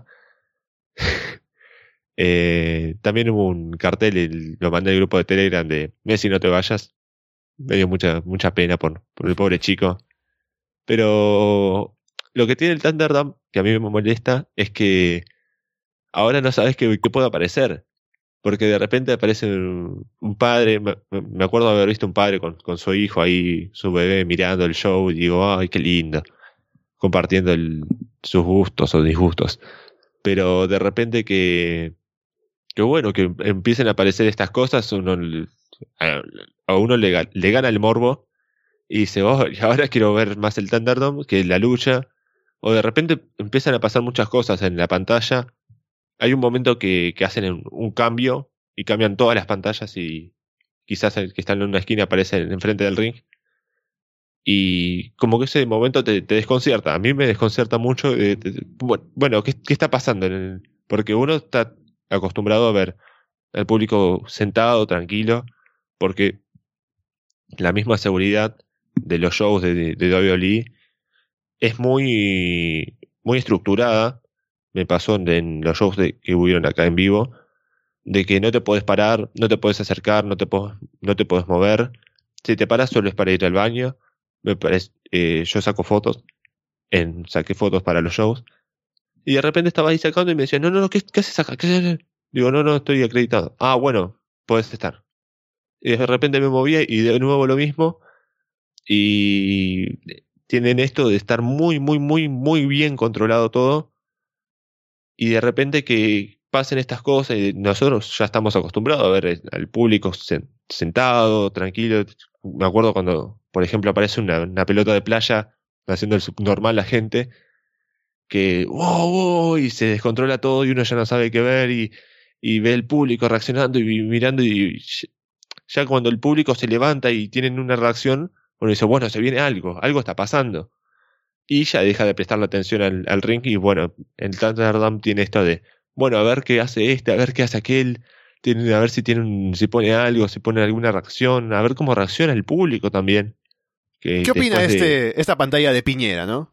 eh, también hubo un cartel, el, lo mandé al grupo de Telegram de Messi, no te vayas. Me dio mucha, mucha pena por, por el pobre chico. Pero lo que tiene el Thunderdome, que a mí me molesta, es que ahora no sabes qué, qué puede aparecer. Porque de repente aparece un, un padre, me, me acuerdo haber visto un padre con, con su hijo ahí, su bebé mirando el show, y digo, ay, qué lindo, compartiendo el, sus gustos o disgustos. Pero de repente que, que bueno, que empiecen a aparecer estas cosas, uno, a, a uno le, le gana el morbo y dice, oh, y ahora quiero ver más el Thunderdome que la lucha. O de repente empiezan a pasar muchas cosas en la pantalla. Hay un momento que, que hacen un, un cambio y cambian todas las pantallas y quizás el que está en una esquina aparece enfrente del ring. Y como que ese momento te, te desconcierta. A mí me desconcierta mucho. Eh, te, bueno, ¿qué, ¿qué está pasando? En el, porque uno está acostumbrado a ver al público sentado, tranquilo, porque la misma seguridad de los shows de, de, de W W E es muy, muy estructurada. Me pasó en, en los shows de, que hubieron acá en vivo, de que no te podés parar, no te podés acercar, no te podés, no te podés mover. Si te paras solo es para ir al baño. Me parece, eh, yo saco fotos, en, saqué fotos para los shows, y de repente estaba ahí sacando y me decían, no, no, no, ¿qué, qué haces acá? ¿Qué haces? Digo, no, no, estoy acreditado. Ah, bueno, podés estar. Y de repente me movía y de nuevo lo mismo, y tienen esto de estar muy, muy, muy, muy bien controlado todo, y de repente que pasen estas cosas, y nosotros ya estamos acostumbrados a ver al público sentado, tranquilo. Me acuerdo cuando, por ejemplo, aparece una, una pelota de playa haciendo el subnormal la gente, que wow, wow, y se descontrola todo y uno ya no sabe qué ver, y, y ve el público reaccionando y mirando, y ya cuando el público se levanta y tienen una reacción, uno dice, bueno, se viene algo, algo está pasando. Y ya deja de prestarle atención al, al ring y bueno, el Thunderdome tiene esto de, bueno, a ver qué hace este, a ver qué hace aquel, tiene, a ver si tiene un, si pone algo, si pone alguna reacción, a ver cómo reacciona el público también. Que ¿Qué opina después este, de... esta pantalla de Piñera, no?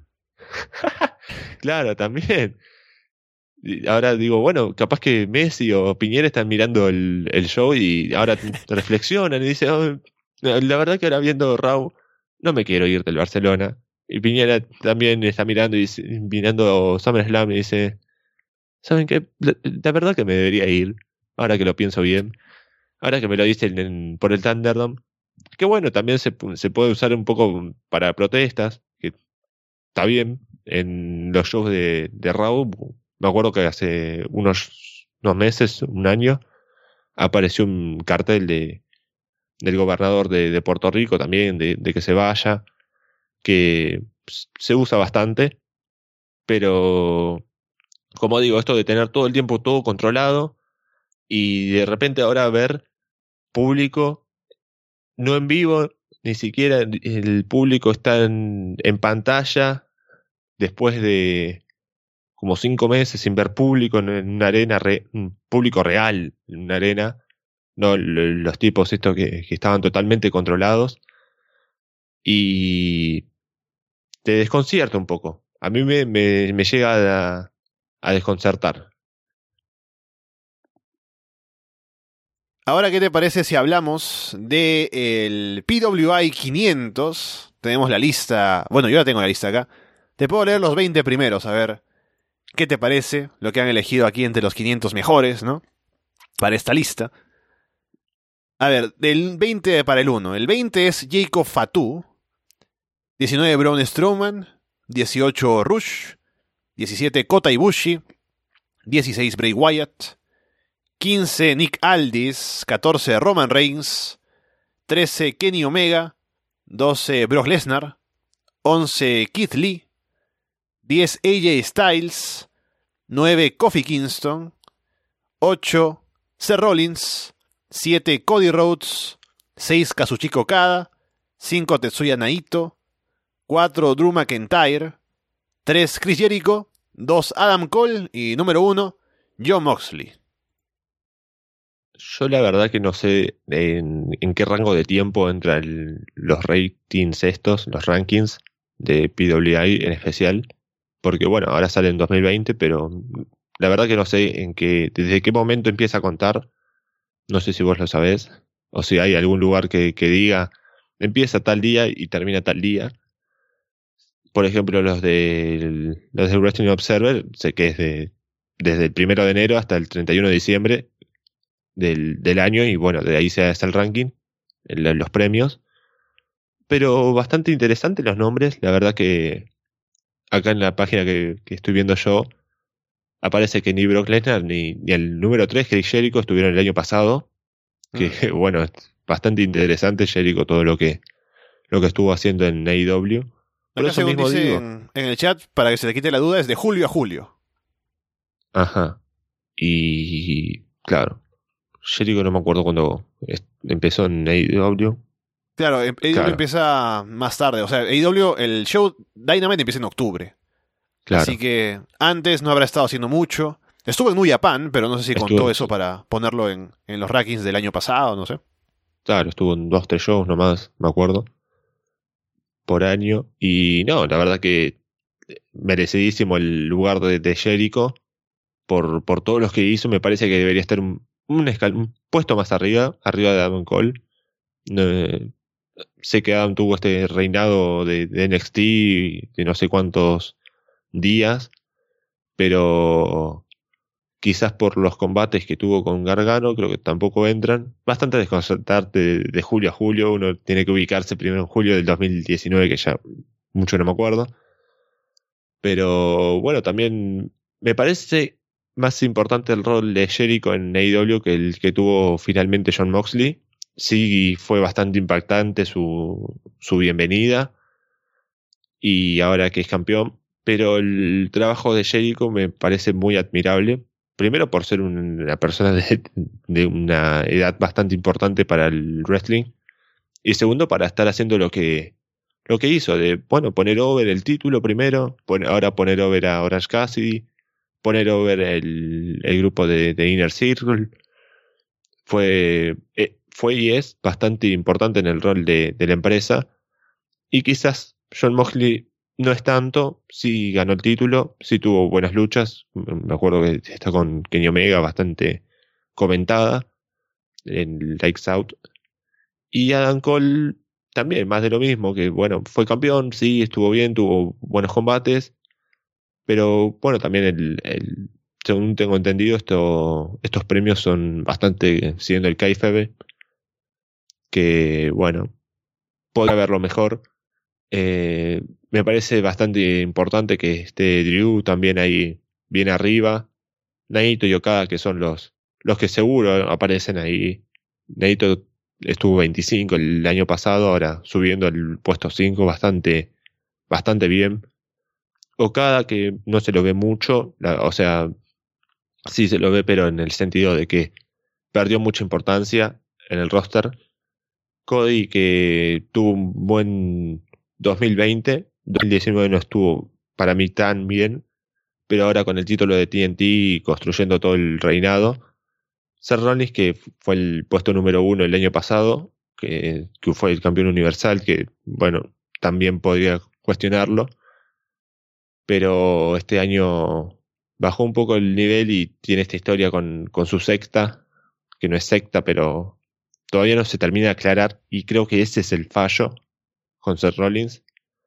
Claro, también. Y ahora digo, bueno, capaz que Messi o Piñera están mirando el, el show y ahora reflexionan y dicen, "Oh, la verdad que ahora viendo Raw, no me quiero ir del Barcelona". Y Piñera también está mirando y dice- mirando SummerSlam y dice, ¿saben qué? La, la verdad que me debería ir, ahora que lo pienso bien, ahora que me lo dicen en- por el Thunderdome. Que bueno, también se, pu- se puede usar un poco para protestas, que está bien. En los shows de, de Raw, me acuerdo que hace unos, unos meses, un año, apareció un cartel de, del gobernador de, de Puerto Rico también, de, de que se vaya, que s- se usa bastante, pero como digo, esto de tener todo el tiempo todo controlado y de repente ahora ver público, no en vivo, ni siquiera el público está en, en pantalla después de como cinco meses sin ver público en, en una arena, re- un público real en una arena, no L- los tipos estos que, que estaban totalmente controlados y te desconcierta un poco. A mí me, me, me llega a, a desconcertar. Ahora, ¿qué te parece si hablamos del P W I quinientos? Tenemos la lista, bueno, yo la tengo la lista acá. Te puedo leer los veinte primeros, a ver qué te parece lo que han elegido aquí entre los quinientos mejores, ¿no? Para esta lista. A ver, del veinte para el uno. El veinte es Jacob Fatu, diecinueve Braun Strowman, dieciocho Rush, diecisiete Kota Ibushi, dieciséis Bray Wyatt, quince Nick Aldis, catorce Roman Reigns, trece Kenny Omega, doce Brock Lesnar, once Keith Lee, diez A J Styles, nueve Kofi Kingston, ocho Seth Rollins, siete Cody Rhodes, seis Kazuchika Okada, cinco Tetsuya Naito, cuatro Drew McIntyre, tres Chris Jericho, dos Adam Cole y número uno Jon Moxley. Yo la verdad que no sé en, en qué rango de tiempo entran los ratings estos, los rankings de P W I en especial, porque bueno, ahora sale en dos mil veinte, pero la verdad que no sé en qué, desde qué momento empieza a contar, no sé si vos lo sabés, o si hay algún lugar que, que diga, empieza tal día y termina tal día. Por ejemplo, los de los de Wrestling Observer, sé que es de, desde el primero de enero hasta el treinta y uno de diciembre, del, del año y bueno, de ahí se hace el ranking, el- los premios. Pero bastante interesante los nombres, la verdad que acá en la página que, que estoy viendo yo aparece que ni Brock Lesnar ni, ni el número tres, Chris Jericho, estuvieron el año pasado, que Mm. bueno, es bastante interesante Jericho todo lo que, lo que estuvo haciendo en A E W. Por Acá eso según mismo dice digo, en, en el chat, para que se te quite la duda, es de julio a julio. ajá, y claro, Jericho no me acuerdo cuándo es- empezó en A E W, Claro, A E W claro, empieza más tarde. O sea, A E W, el show Dynamite empieza en octubre. Así claro. que antes no habrá estado haciendo mucho. Estuvo en New Japan, pero no sé si contó Estuvo, eso para ponerlo en, en los rankings del año pasado, no sé. claro, estuvo en dos, tres shows nomás, me acuerdo, por año. Y no, la verdad que merecidísimo el lugar de, de Jericho por, por todos los que hizo. Me parece que debería estar un, un, escal- un puesto más arriba, arriba de Adam Cole. No, eh, sé que Adam tuvo este reinado de, de N X T de no sé cuántos días, pero quizás por los combates que tuvo con Gargano, creo que tampoco entran. Bastante desconcertante de, de julio a julio. Uno tiene que ubicarse primero en julio del dos mil diecinueve, que ya mucho no me acuerdo. Pero bueno, también me parece más importante el rol de Jericho en A E W que el que tuvo finalmente Jon Moxley. Sí, fue bastante impactante su, su bienvenida y ahora que es campeón. Pero el trabajo de Jericho me parece muy admirable primero por ser un- una persona de, de una edad bastante importante para el wrestling, y segundo para estar haciendo lo que lo que hizo, de bueno, poner over el título primero, pon- ahora poner over a Orange Cassidy, poner over el, el grupo de, de Inner Circle. Fue, eh, fue y es bastante importante en el rol de, de la empresa. Y quizás Jon Moxley no es tanto, sí ganó el título, sí tuvo buenas luchas. Me acuerdo que está con Kenny Omega bastante comentada en Lights Out. Y Adam Cole también, más de lo mismo, que bueno, fue campeón, sí, estuvo bien, tuvo buenos combates, pero bueno, también el, el según tengo entendido, esto, estos premios son bastante siguiendo el kayfabe, que bueno, podría verlo mejor. Eh, me parece bastante importante que esté Drew también ahí bien arriba. Naito y Okada, que son los, los que seguro aparecen ahí. Naito estuvo veinticinco el año pasado, ahora subiendo al puesto cinco bastante, bastante bien. Okada, que no se lo ve mucho, la- o sea, sí se lo ve, pero en el sentido de que perdió mucha importancia en el roster. Cody, que tuvo un buen dos mil veinte, dos mil diecinueve no estuvo para mí tan bien, pero ahora con el título de T N T y construyendo todo el reinado. Seth Rollins, que fue el puesto número uno el año pasado, que, que fue el campeón universal, que bueno, también podría cuestionarlo, pero este año bajó un poco el nivel y tiene esta historia con, con su secta, que no es secta, pero todavía no se termina de aclarar, y creo que ese es el fallo con Seth Rollins.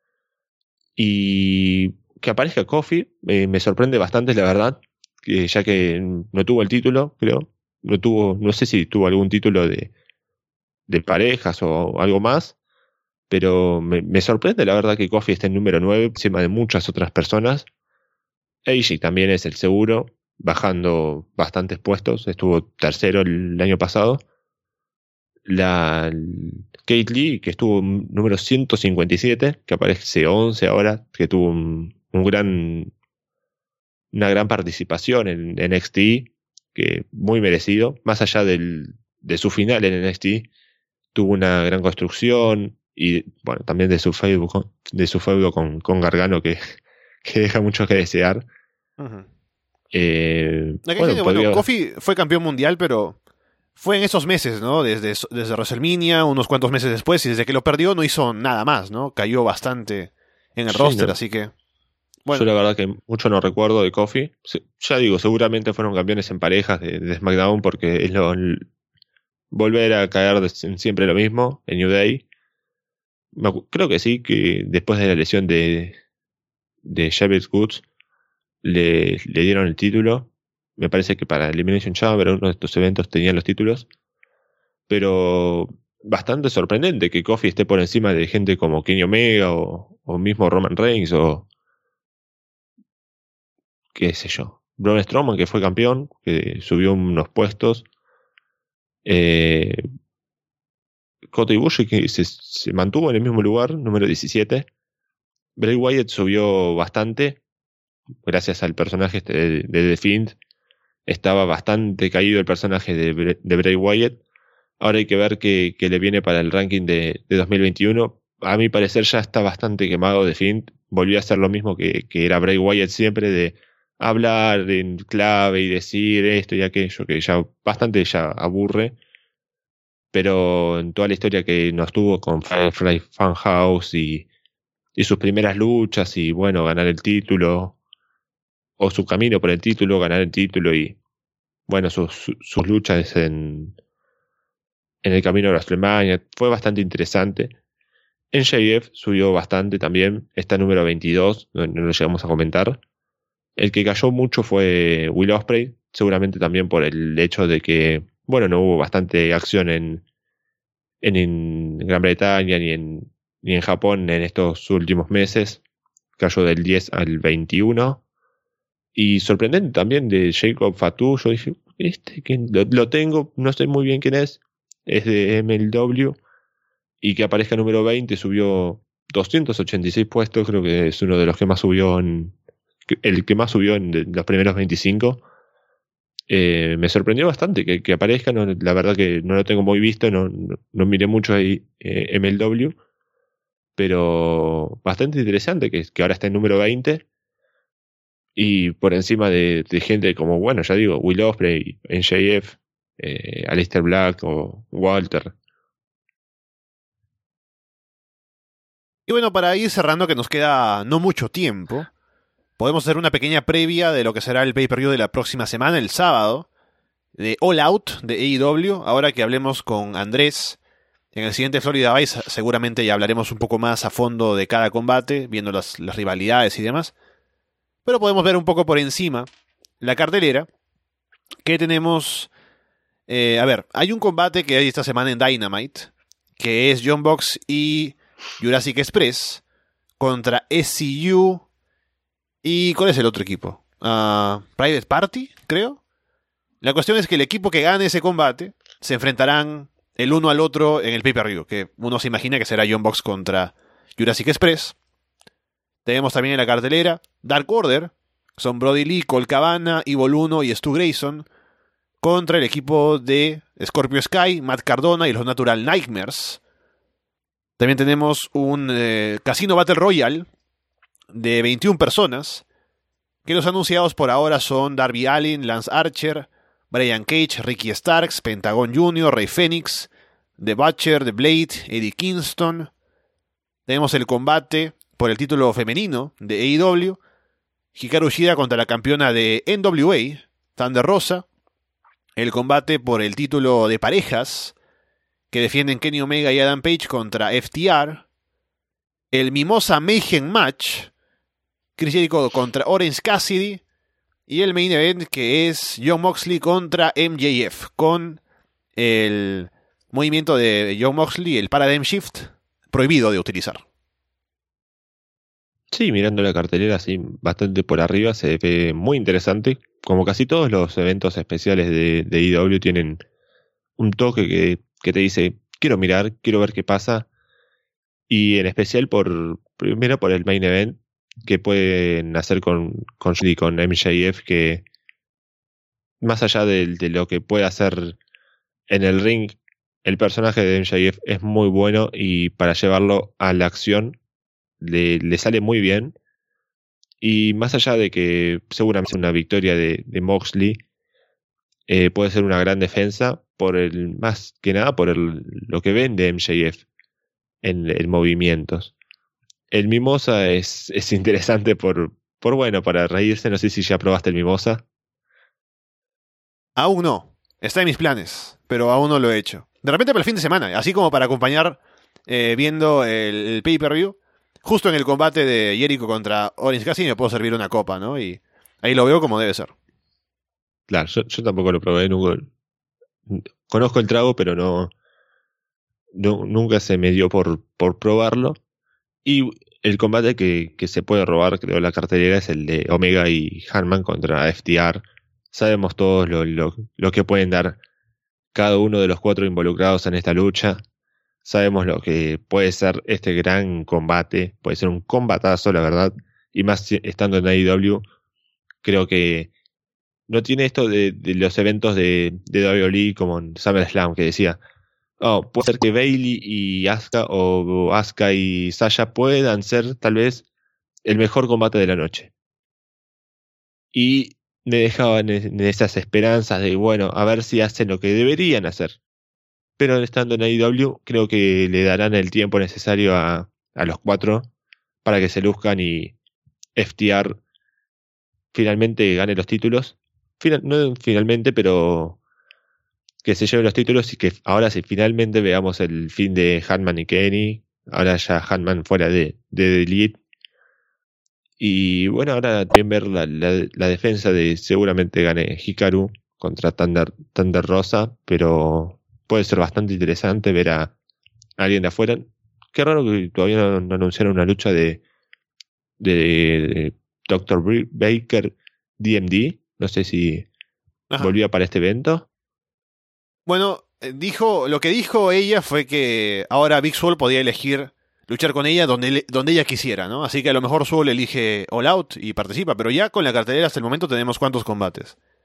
Y que aparezca Kofi eh, me sorprende bastante, la verdad, que ya que no tuvo el título, creo. No tuvo, no sé si tuvo algún título de, de parejas o algo más, pero me, me sorprende la verdad que Kofi esté en número nueve encima de muchas otras personas. A J también es el seguro, bajando bastantes puestos, estuvo tercero el año pasado. La Kate Lee, que estuvo en número ciento cincuenta y siete, que aparece once ahora, que tuvo un, un gran, una gran participación en, en N X T, que muy merecido, más allá del, de su final en N X T, tuvo una gran construcción y bueno, también de su feudo con, de su feudo con, con Gargano, que, que deja mucho que desear. Ujú. Eh, Acá hay bueno, gente- bueno, podría, Kofi fue campeón mundial, pero fue en esos meses, ¿no? Desde, desde WrestleMania, unos cuantos meses después, y desde que lo perdió no hizo nada más, ¿no? Cayó bastante en el sí, roster, ¿no? así que, Yo bueno. la verdad que mucho no recuerdo de Kofi. Se- Ya digo, seguramente fueron campeones en parejas de, de SmackDown porque es lo, l- volver a caer de- en siempre lo mismo en New Day. Me acu- creo que sí, que después de la lesión de, de Xavier Woods le, le dieron el título. Me parece que para Elimination Chamber, uno de estos eventos, tenían los títulos. Pero bastante sorprendente que Kofi esté por encima de gente como Kenny Omega o, o mismo Roman Reigns o qué sé yo. Braun Strowman, que fue campeón, que subió unos puestos. Eh, Kota Ibushi, que se, se mantuvo en el mismo lugar, número diecisiete. Bray Wyatt subió bastante, gracias al personaje este de, de The Fiend. Estaba bastante caído el personaje de, Bra- de Bray Wyatt. Ahora hay que ver qué, qué le viene para el ranking de, de dos mil veintiuno. A mi parecer ya está bastante quemado The Fiend. Volvió a hacer lo mismo que, que era Bray Wyatt siempre, de hablar en clave y decir esto y aquello, que ya bastante ya aburre. Pero en toda la historia que nos tuvo con Firefly Funhouse y, y sus primeras luchas y bueno, ganar el título, o su camino por el título, ganar el título y bueno, sus, su- sus luchas en, en el camino a WrestleMania, fue bastante interesante. En J F subió bastante también, está número veintidós, no, no lo llegamos a comentar. El que cayó mucho fue Will Ospreay, seguramente también por el hecho de que, bueno, no hubo bastante acción en, en, en Gran Bretaña ni en, ni en Japón en estos últimos meses. Cayó del diez al veintiuno. Y sorprendente también de Jacob Fatu. Yo dije, este que lo, lo tengo, no sé muy bien quién es. Es de M L W. Y que aparezca número veinte, subió doscientos ochenta y seis puestos. Creo que es uno de los que más subió en. El que más subió en de- los primeros veinticinco. Eh, me sorprendió bastante que, que aparezca, no, la verdad que no lo tengo muy visto, no, no, no miré mucho ahí eh, M L W, pero bastante interesante que, que ahora está en número veinte y por encima de, de gente como, bueno, ya digo, Will Ospreay, M J F, eh, Aleister Black o Walter. Y bueno, para ir cerrando, que nos queda no mucho tiempo, podemos hacer una pequeña previa de lo que será el pay-per-view de la próxima semana, el sábado, de All Out de A E W. Ahora que hablemos con Andrés en el siguiente Florida Vice, seguramente ya hablaremos un poco más a fondo de cada combate, viendo las, las rivalidades y demás. Pero podemos ver un poco por encima la cartelera, que tenemos... Eh, a ver, hay un combate que hay esta semana en Dynamite, que es John Box y Jurassic Express contra S C U y... ¿cuál es el otro equipo? Uh, Private Party, creo. La cuestión es que el equipo que gane ese combate se enfrentarán el uno al otro en el pay-per-view, que uno se imagina que será John Box contra Jurassic Express. Tenemos también en la cartelera Dark Order, son Brody Lee, Colt Cabana, Evil uno y Stu Grayson, contra el equipo de Scorpio Sky, Matt Cardona y los Natural Nightmares. También tenemos un eh, Casino Battle Royale de veintiuna personas, que los anunciados por ahora son Darby Allin, Lance Archer, Brian Cage, Ricky Starks, Pentagon junior, Rey Fénix, The Butcher, The Blade, Eddie Kingston. Tenemos el combate por el título femenino de A E W, Hikaru Shida contra la campeona de N W A, Thunder Rosa. El combate por el título de parejas, que defienden Kenny Omega y Adam Page contra F T R. El Mimosa Mayhem Match, Chris Jericho contra Orange Cassidy. Y el main event, que es Jon Moxley contra M J F, con el movimiento de Jon Moxley, el Paradigm Shift, prohibido de utilizar. Sí, mirando la cartelera así bastante por arriba, se ve muy interesante. Como casi todos los eventos especiales de, de A E W tienen un toque que, que te dice, quiero mirar, quiero ver qué pasa. Y en especial por, primero por el main event, que pueden hacer con, con, con M J F, que más allá de, de lo que puede hacer en el ring, el personaje de M J F es muy bueno y para llevarlo a la acción le, le sale muy bien. Y más allá de que seguramente una victoria de, de Moxley eh, puede ser una gran defensa, por el más que nada por el, lo que vende M J F en, en movimientos. El Mimosa es, es interesante por, por, bueno, para reírse. No sé si ya probaste el Mimosa. Aún no. Está en mis planes, pero aún no lo he hecho. De repente para el fin de semana, así como para acompañar eh, viendo el, el pay-per-view. Justo en el combate de Jericho contra Orange Cassidy me puedo servir una copa, ¿no? Y ahí lo veo como debe ser. Claro, yo, yo tampoco lo probé. Nunca, conozco el trago, pero no, no nunca se me dio por, por probarlo. Y el combate que, que se puede robar, creo, la cartelera es el de Omega y Hanman contra F T R. Sabemos todos lo, lo, lo que pueden dar cada uno de los cuatro involucrados en esta lucha. Sabemos lo que puede ser este gran combate. Puede ser un combatazo, la verdad. Y más estando en A E W, creo que no tiene esto de, de los eventos de, de W W E como en SummerSlam, que decía... Oh, puede ser que Bayley y Asuka o Asuka y Sasha puedan ser tal vez el mejor combate de la noche. Y me dejaban en esas esperanzas de, bueno, a ver si hacen lo que deberían hacer. Pero estando en A E W, creo que le darán el tiempo necesario a, a los cuatro para que se luzcan y F T R finalmente gane los títulos. Final, no finalmente, pero... que se lleven los títulos y que ahora sí finalmente veamos el fin de Hanman y Kenny. Ahora ya Hanman fuera de, de The Elite. Y bueno, ahora también ver la, la, la defensa de seguramente gane Hikaru contra Thunder, Thunder Rosa, pero puede ser bastante interesante ver a alguien de afuera. Qué raro que todavía no, no anunciaron una lucha de, de, de doctor Baker D M D. No sé si Ajá. volvía para este evento. Bueno, dijo, lo que dijo ella fue que ahora Big Swole podía elegir luchar con ella donde, donde ella quisiera, ¿no? Así que a lo mejor Swole elige All Out y participa, pero ya con la cartelera hasta el momento tenemos cuántos combates.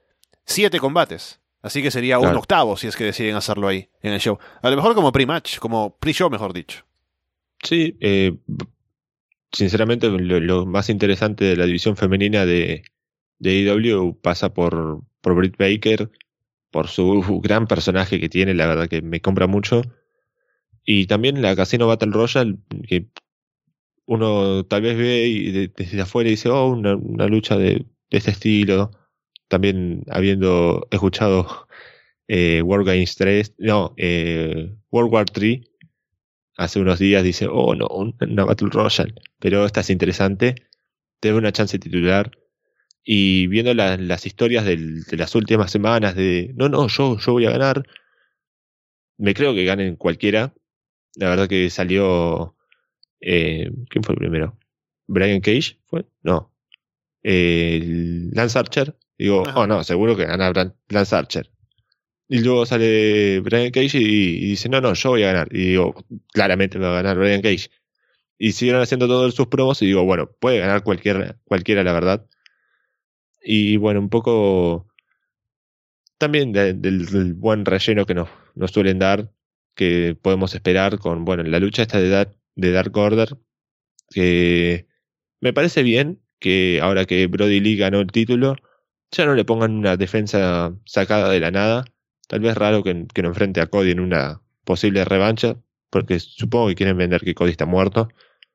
siete combates. Así que sería Claro. un octavo si es que deciden hacerlo ahí, en el show. A lo mejor como pre-match, como pre-show, mejor dicho. Sí, eh, sinceramente lo, lo más interesante de la división femenina de, de A E W pasa por, por Britt Baker, por su gran personaje que tiene, la verdad que me compra mucho. Y también la Casino Battle Royale, que uno tal vez ve y de- desde afuera y dice, oh, una, una lucha de, de este estilo. También habiendo escuchado eh, War Games tres, no, eh, World War tres, hace unos días dice, oh no, una Battle Royale. Pero esta es interesante, te da una chance titular. Y viendo la- las historias del- de las últimas semanas de, no, no, yo, yo voy a ganar, me creo que ganen cualquiera. La verdad que salió, eh, ¿quién fue el primero? ¿Brian Cage fue? No. Eh, Lance Archer. Digo, Ajá. oh no, seguro que gana Bran- Lance Archer. Y luego sale Brian Cage y, y dice, no, no, yo voy a ganar. Y digo, claramente me va a ganar Brian Cage. Y siguieron haciendo todos sus promos y digo, bueno, puede ganar cualquiera, cualquiera, la verdad. Y bueno, un poco también de- del, del buen relleno que nos, nos suelen dar, que podemos esperar con, bueno, la lucha esta de, Dar- de Dark Order, que me parece bien que ahora que Brody Lee ganó el título, ya no le pongan una defensa sacada de la nada. Tal vez raro que, que no enfrente a Cody en una posible revancha, porque supongo que quieren vender que Cody está muerto.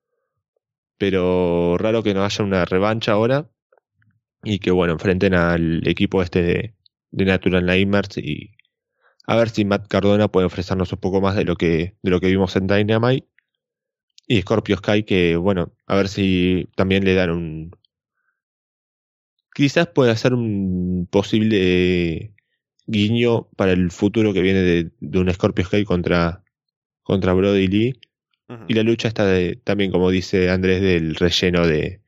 Pero raro que no haya una revancha ahora y que, bueno, enfrenten al equipo este de, de Natural Nightmares y a ver si Matt Cardona puede ofrecernos un poco más de lo que, de lo que vimos en Dynamite. Y Scorpio Sky, que, bueno, a ver si también le dan un... Quizás pueda ser un posible guiño para el futuro que viene de, de un Scorpio Sky contra, contra Brody Lee. Ujú. Y la lucha está de, también, como dice Andrés, del relleno de...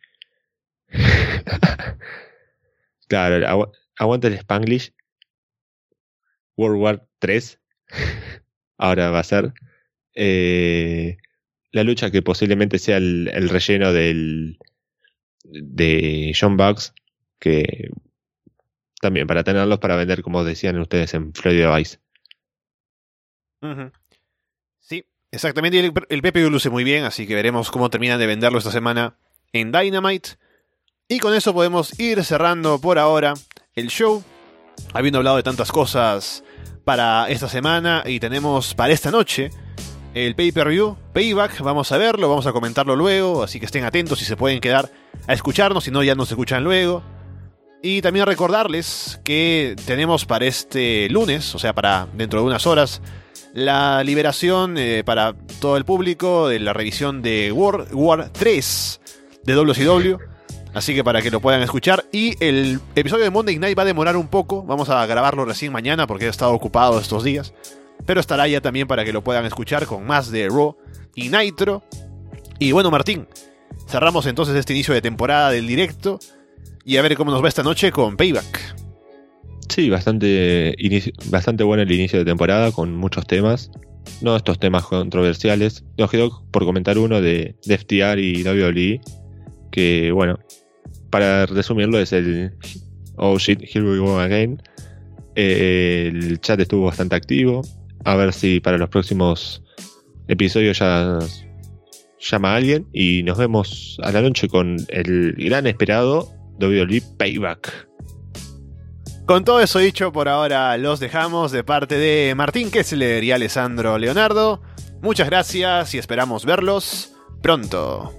Claro, agu- aguanta el Spanglish. World War tres. Ahora va a ser. Eh, la lucha que posiblemente sea el, el relleno del de John Bucks, que también para tenerlos para vender, como decían ustedes, en Florida Vice. Ujú. Sí, exactamente. Y el, el P P V luce muy bien, así que veremos cómo terminan de venderlo esta semana en Dynamite. Y con eso podemos ir cerrando por ahora el show, habiendo hablado de tantas cosas para esta semana. Y tenemos para esta noche el pay-per-view Payback. Vamos a verlo, vamos a comentarlo luego, así que estén atentos si se pueden quedar a escucharnos, si no ya nos escuchan luego. Y también recordarles que tenemos para este lunes, o sea, para dentro de unas horas, la liberación eh, para todo el público de la revisión de World War tres de W C W. Así que para que lo puedan escuchar. Y el episodio de Monday Night va a demorar un poco. Vamos a grabarlo recién mañana porque he estado ocupado estos días. Pero estará ya también para que lo puedan escuchar con más de Raw y Nitro. Y bueno, Martín, cerramos entonces este inicio de temporada del directo. Y a ver cómo nos va esta noche con Payback. Sí, bastante, inicio- bastante bueno el inicio de temporada con muchos temas. No estos temas controversiales. Nos quedó por comentar uno de, de F T R y W W E. Que bueno, para resumirlo es el Oh shit, here we go again. Eh, el chat estuvo bastante activo. A ver si para los próximos episodios ya llama a alguien. Y nos vemos a la noche con el gran esperado W W E Payback. Con todo eso dicho, por ahora los dejamos de parte de Martín Kessler y Alessandro Leonardo. Muchas gracias y esperamos verlos pronto.